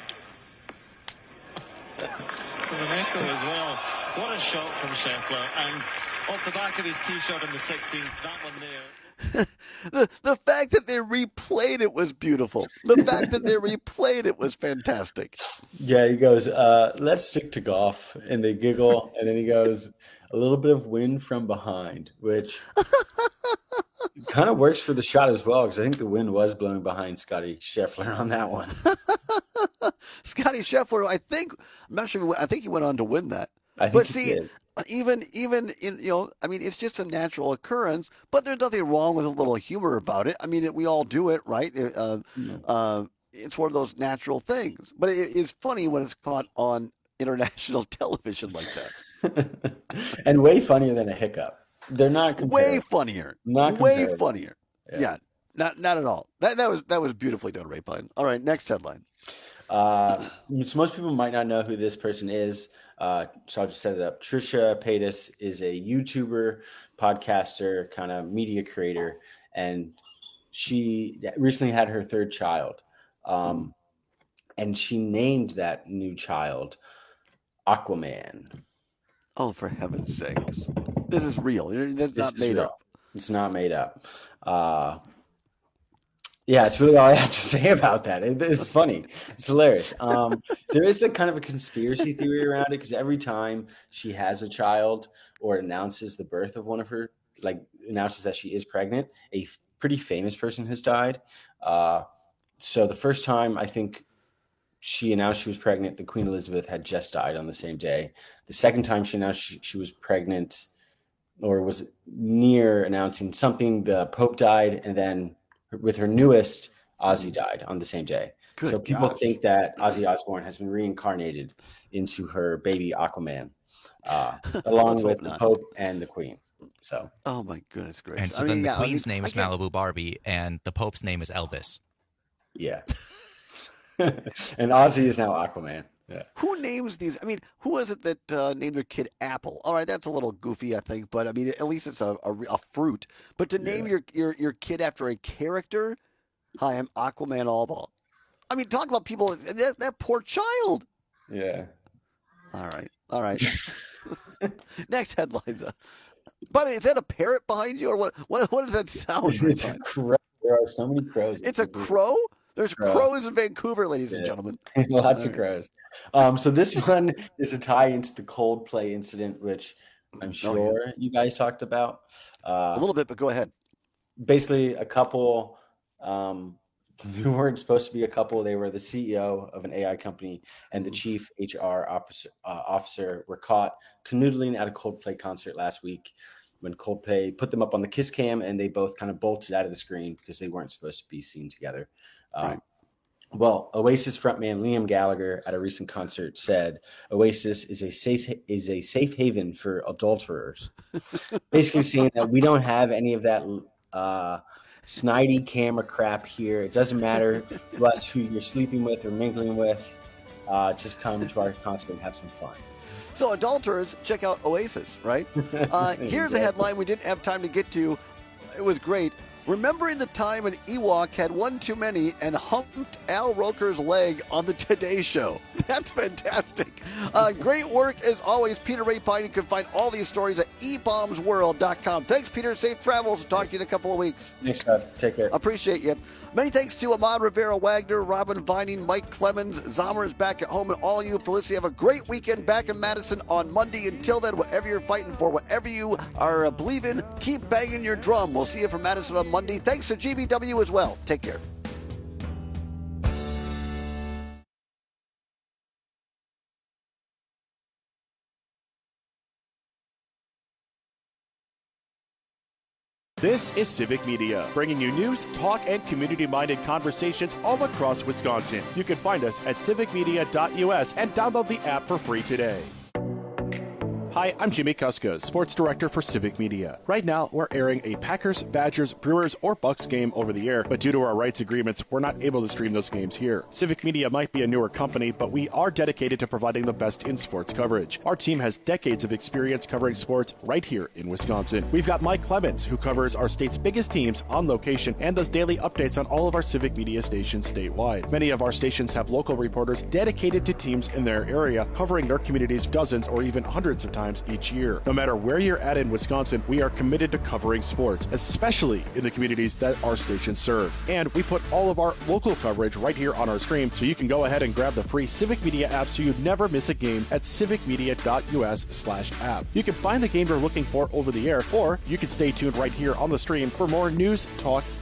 There's an echo as well. What a shot from Scheffler. And off the back of his tee shot in the 16th, that one there. The fact that they replayed it was beautiful. The fact that they replayed it was fantastic. Yeah, he goes, let's stick to golf. And they giggle. And then he goes, a little bit of wind from behind, which kind of works for the shot as well, because I think the wind was blowing behind Scotty Scheffler on that one. Scotty Scheffler, I think he went on to win that. But see, even in, it's just a natural occurrence, but there's nothing wrong with a little humor about it. I mean, we all do it, right? It's one of those natural things, but it is funny when it's caught on international television like that. And way funnier than a hiccup. They're not comparable. Way funnier. Not way comparable. funnier. Yeah. Not at all. That was beautifully done, Ray Pine. All right, next headline. So most people might not know who this person is. So I'll just set it up. Trisha Paytas is a YouTuber, podcaster, kind of media creator, and she recently had her third child. And she named that new child Aquaman. Oh, for heaven's sakes. This is real. That's not made up. It's not made up. Yeah, it's really all I have to say about that. It's funny. It's hilarious. There is a kind of a conspiracy theory around it, because every time she has a child or announces the birth of one of her, announces that she is pregnant, a pretty famous person has died. So the first time I think she announced she was pregnant, the Queen Elizabeth had just died on the same day. The second time she announced she was pregnant, or was near announcing something, the Pope died, and then with her newest, Ozzy died on the same day. Good so people gosh. think that Ozzy Osbourne has been reincarnated into her baby Aquaman, along with the Pope and the Queen. So, oh my goodness gracious! And so then the Queen's name is Malibu Barbie, and the Pope's name is Elvis. Yeah. And Ozzy is now Aquaman. Yeah. Who names these? I mean, who is it that named their kid Apple? All right, that's a little goofy, I think, but I mean, at least it's a fruit. But to name your kid after a character, hi, I'm Aquaman Allball. I mean, talk about people. That poor child. Yeah. All right. Next headlines. By the way, is that a parrot behind you, or what? What does that sound? It's a crow. There are so many crows. It's a crow? There's crows in Vancouver, ladies and gentlemen. Lots of crows. So this one is a tie into the Coldplay incident, which I'm sure you guys talked about. A little bit, but go ahead. Basically, a couple who weren't supposed to be a couple. They were the CEO of an AI company and the chief HR officer were caught canoodling at a Coldplay concert last week when Coldplay put them up on the kiss cam, and they both kind of bolted out of the screen because they weren't supposed to be seen together. Right. Well, Oasis frontman Liam Gallagher at a recent concert said Oasis is a safe haven for adulterers, basically saying that we don't have any of that snidey camera crap here. It doesn't matter to us who you're sleeping with or mingling with. just come to our concert and have some fun. So adulterers, check out Oasis, right? Here's a headline we didn't have time to get to. It was great. Remembering the time an Ewok had one too many and humped Al Roker's leg on the Today Show. That's fantastic. Great work as always, Peter Rapine. You can find all these stories at ebombsworld.com. Thanks, Peter. Safe travels. Talk to you in a couple of weeks. Thanks, God. Take care. Appreciate you. Many thanks to Ahmad Rivera-Wagner, Robin Vining, Mike Clemens, Zomer is back at home, and all of you for listening. Have a great weekend back in Madison on Monday. Until then, whatever you're fighting for, whatever you are believing, keep banging your drum. We'll see you from Madison on Monday. Thanks to GBW as well. Take care. This is Civic Media, bringing you news, talk, and community-minded conversations all across Wisconsin. You can find us at civicmedia.us and download the app for free today. Hi, I'm Jimmy Kuska, Sports Director for Civic Media. Right now, we're airing a Packers, Badgers, Brewers, or Bucks game over the air, but due to our rights agreements, we're not able to stream those games here. Civic Media might be a newer company, but we are dedicated to providing the best in sports coverage. Our team has decades of experience covering sports right here in Wisconsin. We've got Mike Clemens, who covers our state's biggest teams on location and does daily updates on all of our Civic Media stations statewide. Many of our stations have local reporters dedicated to teams in their area, covering their communities dozens or even hundreds of times each year. No matter where you're at in Wisconsin, we are committed to covering sports, especially in the communities that our stations serve. And we put all of our local coverage right here on our screen, so you can go ahead and grab the free Civic Media app so you never miss a game at civicmedia.us/app. You can find the game you're looking for over the air, or you can stay tuned right here on the stream for more news, talk,